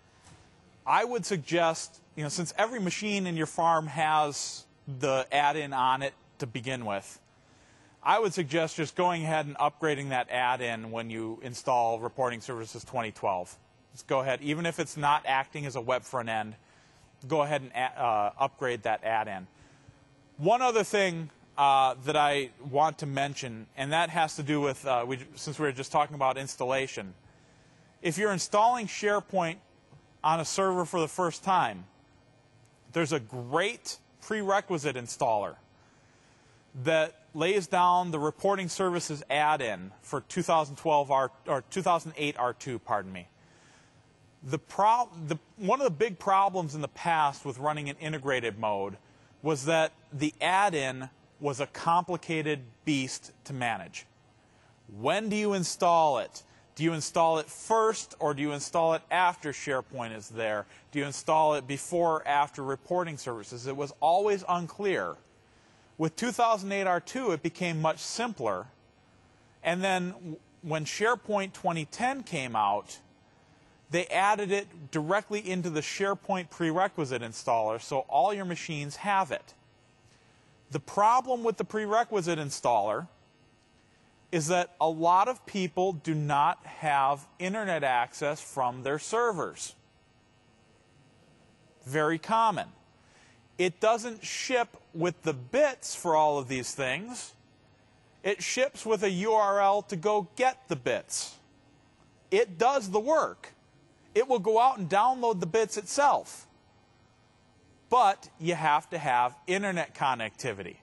I would suggest, you know, since every machine in your farm has the add-in on it to begin with, I would suggest just going ahead and upgrading that add-in when you install Reporting Services twenty twelve. Just go ahead, even if it's not acting as a web front end, go ahead and uh, upgrade that add-in. One other thing uh, that I want to mention, and that has to do with, uh, we, since we were just talking about installation. If you're installing SharePoint on a server for the first time, there's a great prerequisite installer that lays down the Reporting Services add-in for two thousand twelve R, or two thousand eight R two, pardon me. The pro, the, one of the big problems in the past with running in integrated mode was that the add-in was a complicated beast to manage. When do you install it? Do you install it first, or do you install it after SharePoint is there? Do you install it before or after Reporting Services? It was always unclear. With two thousand eight R two, it became much simpler. And then when SharePoint twenty ten came out, they added it directly into the SharePoint prerequisite installer, so all your machines have it. The problem with the prerequisite installer is that a lot of people do not have internet access from their servers. Very common. It doesn't ship with the bits for all of these things. It ships with a U R L to go get the bits. It does the work. It will go out and download the bits itself. But you have to have internet connectivity.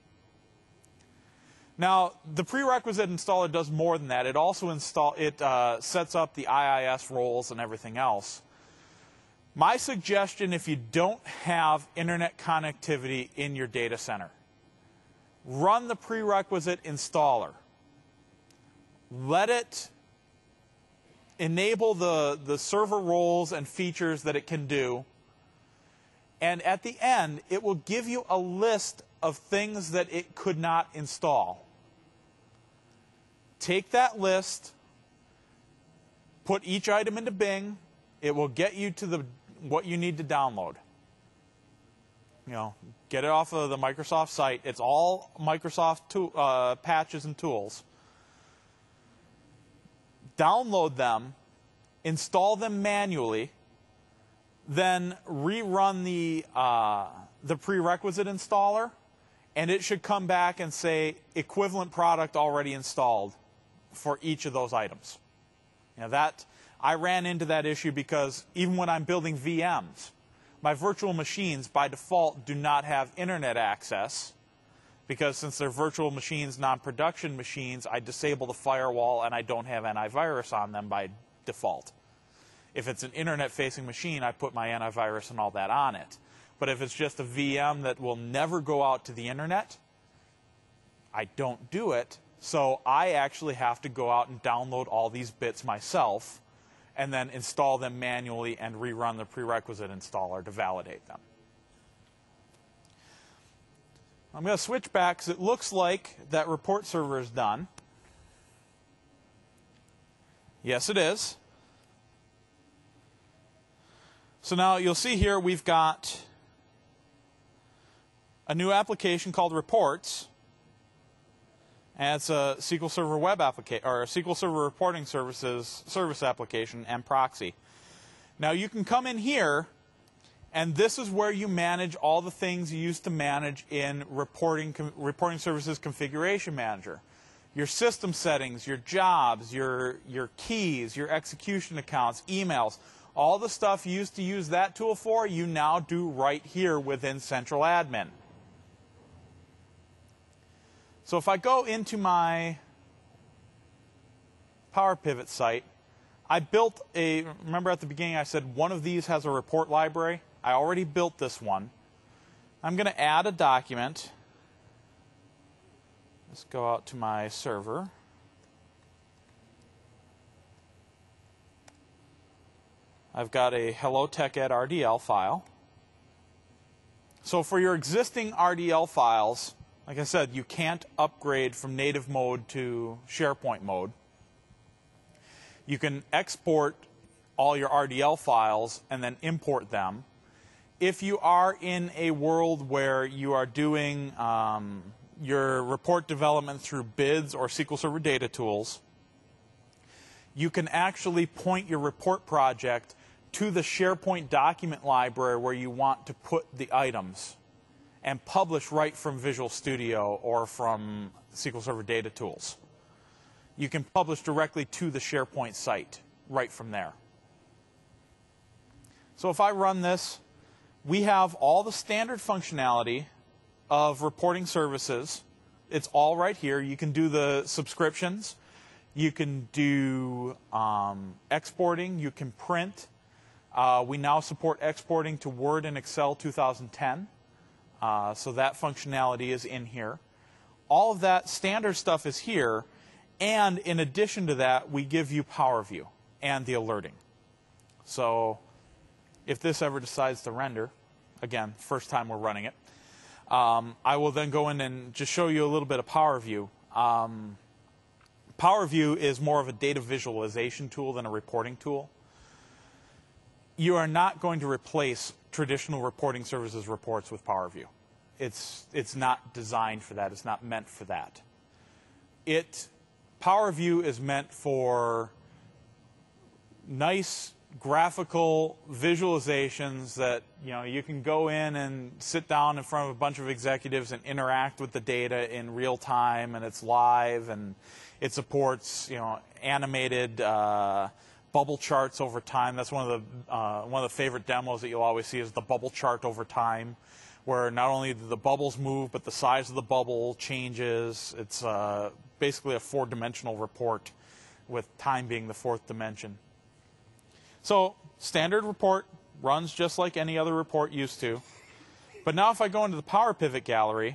Now, the prerequisite installer does more than that. It also install, it uh, sets up the I I S roles and everything else. My suggestion, if you don't have internet connectivity in your data center, run the prerequisite installer. Let it enable the, the server roles and features that it can do. And at the end, it will give you a list of things that it could not install. Take that list, put each item into Bing. It will get you to the what you need to download. You know, get it off of the Microsoft site. It's all Microsoft tool, uh, patches and tools. Download them, install them manually, then rerun the, uh, the prerequisite installer, and it should come back and say equivalent product already installed for each of those items. You know, that, I ran into that issue because even when I'm building V Ms, my virtual machines by default do not have internet access, because since they're virtual machines, non-production machines, I disable the firewall and I don't have antivirus on them by default. If it's an internet-facing machine, I put my antivirus and all that on it. But if it's just a V M that will never go out to the internet, I don't do it. So I actually have to go out and download all these bits myself and then install them manually and rerun the prerequisite installer to validate them. I'm going to switch back because it looks like that report server is done. Yes, it is. So now you'll see here we've got a new application called Reports. And it's a S Q L Server web application, or a S Q L Server reporting services service application and proxy. Now you can come in here, and this is where you manage all the things you used to manage in reporting reporting services configuration manager. Your system settings, your jobs, your your keys, your execution accounts, emails, all the stuff you used to use that tool for, you now do right here within Central Admin. So if I go into my PowerPivot site, I built a, remember at the beginning I said one of these has a report library? I already built this one. I'm going to add a document. Let's go out to my server. I've got a hello TechEd R D L file. So for your existing R D L files, like I said, you can't upgrade from native mode to SharePoint mode. You can export all your R D L files and then import them. If you are in a world where you are doing um, your report development through B I D S or S Q L Server data tools, you can actually point your report project to the SharePoint document library where you want to put the items and publish right from Visual Studio or from S Q L Server data tools. You can publish directly to the SharePoint site right from there. So if I run this, we have all the standard functionality of reporting services. It's all right here. You can do the subscriptions. You can do um, exporting. You can print. Uh, we now support exporting to Word and Excel two thousand ten. Uh, so that functionality is in here. All of that standard stuff is here. And in addition to that, we give you PowerView and the alerting. So if this ever decides to render, again, first time we're running it, um, I will then go in and just show you a little bit of PowerView. Um, PowerView is more of a data visualization tool than a reporting tool. You are not going to replace traditional reporting services reports with PowerView. It's, it's not designed for that. It's not meant for that. It, PowerView is meant for nice graphical visualizations that, you know, you can go in and sit down in front of a bunch of executives and interact with the data in real time, and it's live, and it supports, you know, animated uh, bubble charts over time. That's one of the uh, one of the favorite demos that you'll always see is the bubble chart over time, where not only do the bubbles move, but the size of the bubble changes. It's uh, basically a four-dimensional report, with time being the fourth dimension. So standard report runs just like any other report used to. But now if I go into the PowerPivot gallery,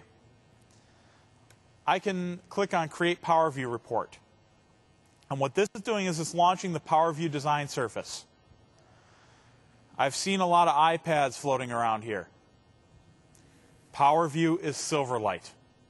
I can click on Create PowerView Report. And what this is doing is it's launching the PowerView design surface. I've seen a lot of iPads floating around here. PowerView is Silverlight.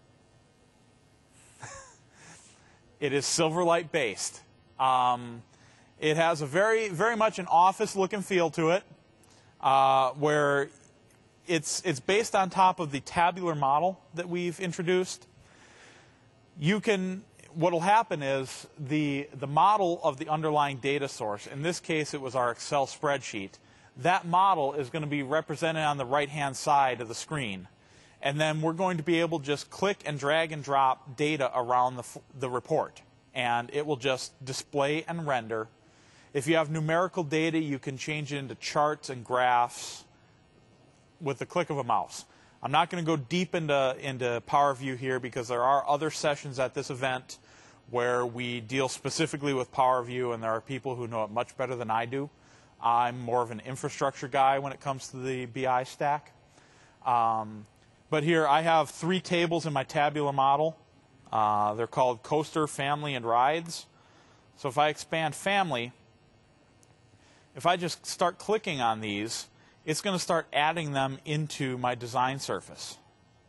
It is Silverlight based. Um, it has a very, very much an office look and feel to it, uh, where it's, it's based on top of the tabular model that we've introduced. You can, what will happen is the, the model of the underlying data source, in this case it was our Excel spreadsheet, that model is going to be represented on the right-hand side of the screen. And then we're going to be able to just click and drag and drop data around the, the report. And it will just display and render. If you have numerical data, you can change it into charts and graphs with the click of a mouse. I'm not going to go deep into, into Power View here because there are other sessions at this event where we deal specifically with Power View, and there are people who know it much better than I do. I'm more of an infrastructure guy when it comes to the B I stack. Um, but here I have three tables in my tabular model. Uh, they're called Coaster, Family, and Rides. So if I expand Family, if I just start clicking on these, it's going to start adding them into my design surface.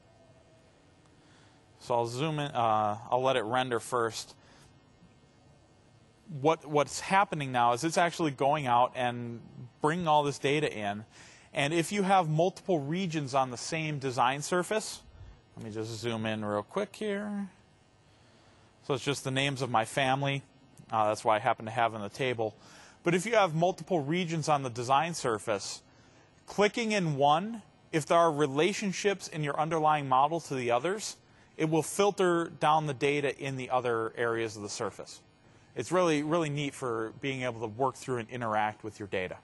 So I'll zoom in, uh, I'll let it render first. What, what's happening now is it's actually going out and bringing all this data in. And if you have multiple regions on the same design surface, let me just zoom in real quick here. So it's just the names of my family. Uh, that's why I happen to have in the table. But if you have multiple regions on the design surface, clicking in one, if there are relationships in your underlying model to the others, it will filter down the data in the other areas of the surface. It's really, really neat for being able to work through and interact with your data.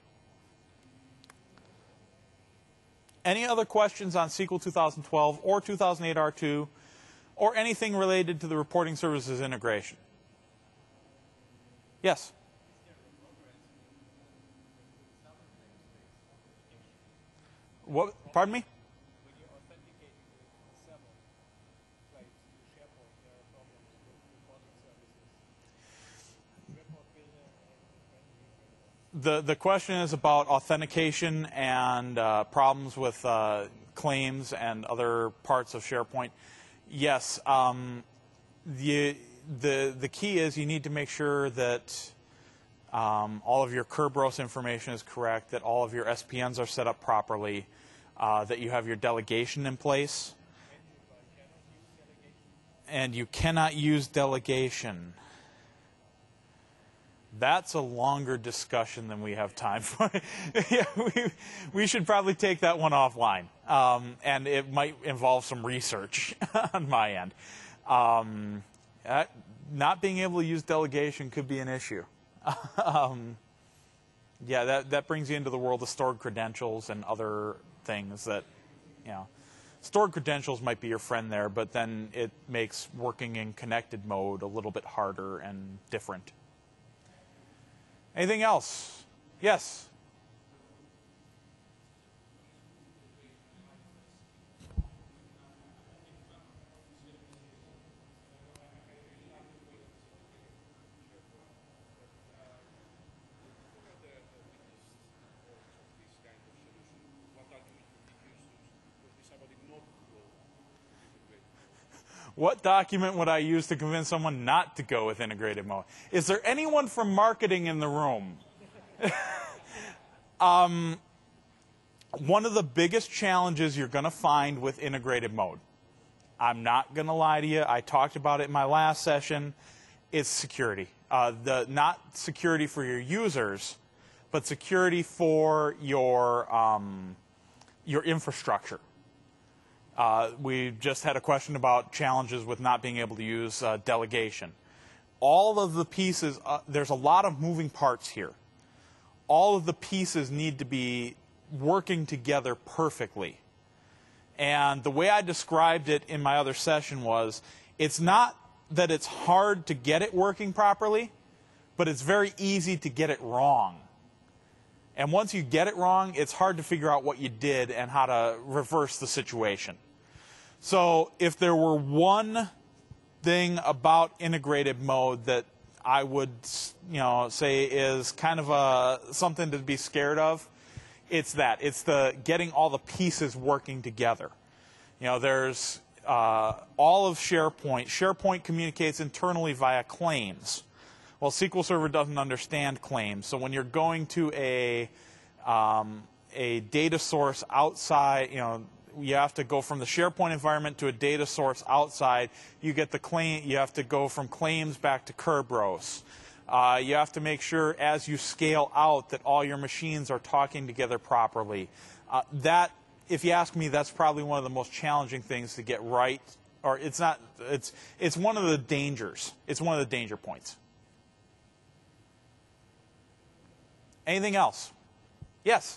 Any other questions on S Q L two thousand twelve or two thousand eight R two or anything related to the reporting services integration? Yes? What? Pardon me? When you authenticate with several flights to SharePoint, there are problems with reporting services. Report builder and The, the question is about authentication and uh, problems with uh, claims and other parts of SharePoint. Yes, um, the, the, the key is you need to make sure that um, all of your Kerberos information is correct, that all of your S P Ns are set up properly, uh, that you have your delegation in place. And you cannot use delegation. That's a longer discussion than we have time for. Yeah, we, we should probably take that one offline. Um, and it might involve some research on my end. Um, uh, not being able to use delegation could be an issue. um, yeah, that, that brings you into the world of stored credentials and other things that, you know, stored credentials might be your friend there, but then it makes working in connected mode a little bit harder and different. Anything else? Yes? What document would I use to convince someone not to go with integrated mode? Is there anyone from marketing in the room? um, one of the biggest challenges you're going to find with integrated mode, I'm not going to lie to you, I talked about it in my last session, is security. Uh, the, not security for your users, but security for your, um, your infrastructure. Uh, we just had a question about challenges with not being able to use uh, delegation. All of the pieces, uh, there's a lot of moving parts here. All of the pieces need to be working together perfectly. And the way I described it in my other session was, it's not that it's hard to get it working properly, but it's very easy to get it wrong. And once you get it wrong, it's hard to figure out what you did and how to reverse the situation. So if there were one thing about integrated mode that I would, you know, say is kind of a, something to be scared of, it's that. It's the getting all the pieces working together. You know, there's uh, all of SharePoint. SharePoint communicates internally via claims. Well, S Q L Server doesn't understand claims. So when you're going to a, um, a data source outside, you know, you have to go from the SharePoint environment to a data source outside. You get the claim, you have to go from claims back to Kerberos. Uh, you have to make sure as you scale out that all your machines are talking together properly. Uh, that, if you ask me, that's probably one of the most challenging things to get right. Or it's not, it's, it's one of the dangers. It's one of the danger points. Anything else? Yes?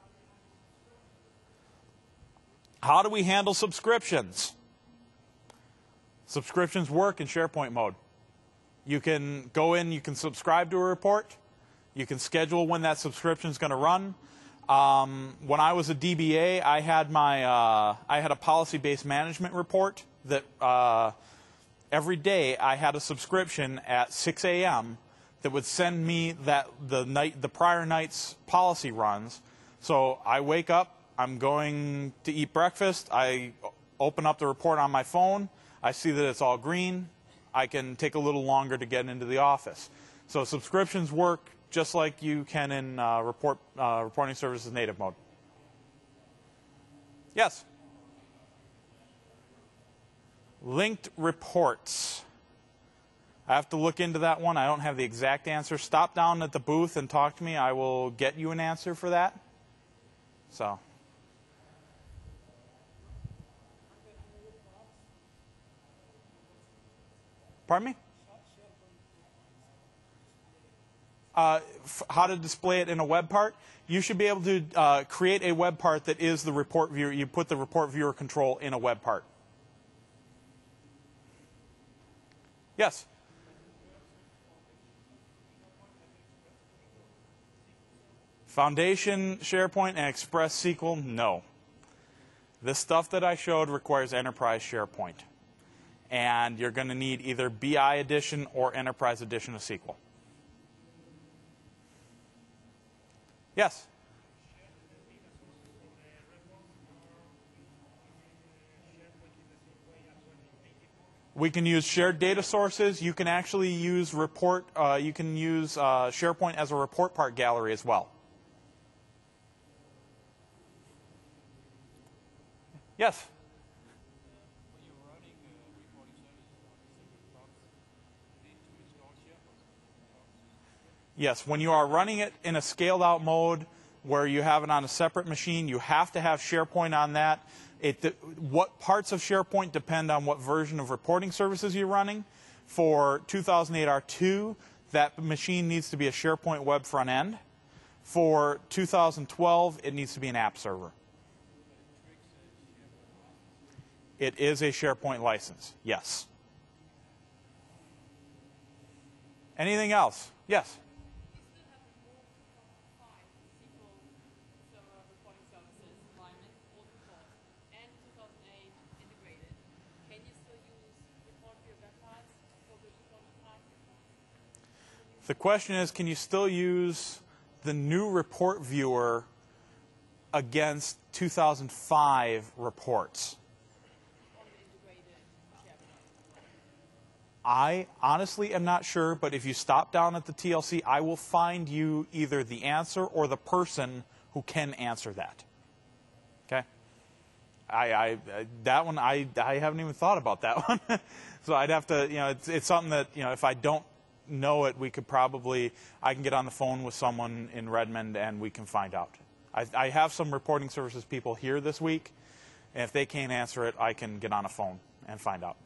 How do we handle subscriptions? Subscriptions work in SharePoint mode. You can go in, you can subscribe to a report. You can schedule when that subscription is going to run. Um, when I was a D B A, I had my uh, I had a policy-based management report that uh, every day I had a subscription at six A M that would send me that the night the prior night's policy runs. So I wake up, I'm going to eat breakfast, I open up the report on my phone, I see that it's all green, I can take a little longer to get into the office. So subscriptions work just like you can in uh, report, uh, reporting services native mode. Yes? Linked reports. I have to look into that one. I don't have the exact answer. Stop down at the booth and talk to me. I will get you an answer for that. So. Pardon me? Uh, f how to display it in a web part? You should be able to uh, create a web part that is the report viewer. You put the report viewer control in a web part. Yes? Foundation, SharePoint, and Express S Q L, no. This stuff that I showed requires Enterprise SharePoint. And you're going to need either B I edition or Enterprise edition of S Q L. Yes? We can use shared data sources. You can actually use report. Uh, you can use uh, SharePoint as a report part gallery as well. Yes? When you're running uh, reporting services on separate parts, you need to install SharePoint parts. Yes, when you are running it in a scaled out mode where you have it on a separate machine, you have to have SharePoint on that. It, what parts of SharePoint depend on what version of reporting services you're running. For two thousand eight R two, that machine needs to be a SharePoint web front end. For two thousand twelve, it needs to be an app server. It is a SharePoint license, yes. Anything else? Yes? The question is, can you still use the new report viewer against two thousand five reports? I honestly am not sure, but if you stop down at the T L C, I will find you either the answer or the person who can answer that. Okay? I, I that one I I haven't even thought about that one. So I'd have to, you know, it's it's something that, you know, if I don't know it, we could probably, I can get on the phone with someone in Redmond and we can find out. I, I have some reporting services people here this week, and if they can't answer it, I can get on a phone and find out.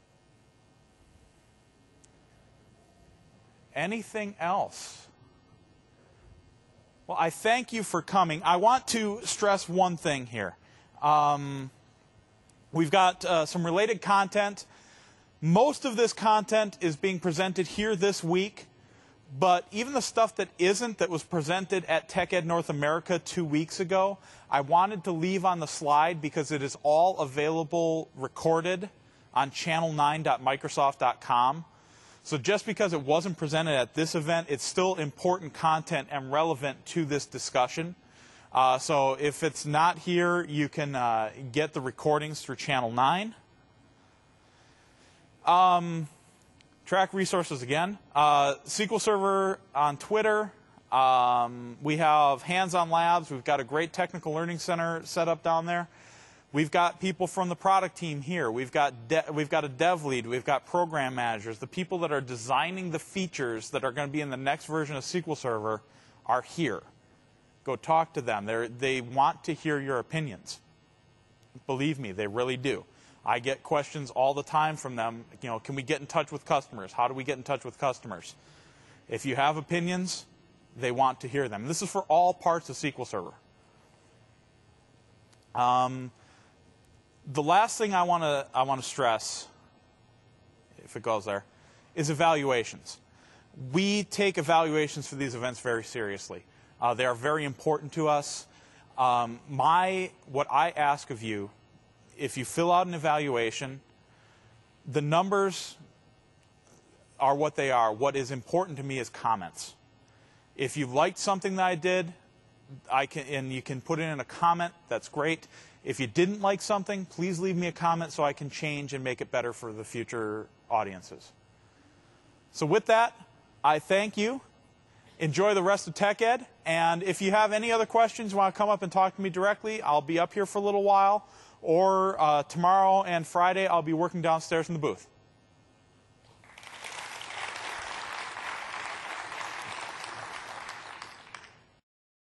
Anything else? Well, I thank you for coming. I want to stress one thing here. Um, we've got uh, some related content. Most of this content is being presented here this week, but even the stuff that isn't, that was presented at TechEd North America two weeks ago, I wanted to leave on the slide because it is all available recorded on channel nine dot microsoft dot com. So just because it wasn't presented at this event, it's still important content and relevant to this discussion. Uh, so if it's not here, you can uh, get the recordings through channel nine. Um, track resources again. Uh, S Q L Server on Twitter. Um, we have hands-on labs. We've got a great technical learning center set up down there. We've got people from the product team here. We've got de we've got a dev lead. We've got program managers. The people that are designing the features that are going to be in the next version of S Q L Server are here. Go talk to them. They're, they want to hear your opinions. Believe me, they really do. I get questions all the time from them. You know, can we get in touch with customers? How do we get in touch with customers? If you have opinions, they want to hear them. This is for all parts of S Q L Server. Um, the last thing I want to I want to stress, if it goes there, is evaluations. We take evaluations for these events very seriously. Uh, they are very important to us. Um, my what I ask of you, if you fill out an evaluation, the numbers are what they are. What is important to me is comments. If you liked something that I did, I can, and you can put it in a comment, that's great. If you didn't like something, please leave me a comment so I can change and make it better for the future audiences. So with that, I thank you. Enjoy the rest of TechEd. And if you have any other questions, you want to come up and talk to me directly, I'll be up here for a little while. Or uh, tomorrow and Friday, I'll be working downstairs in the booth.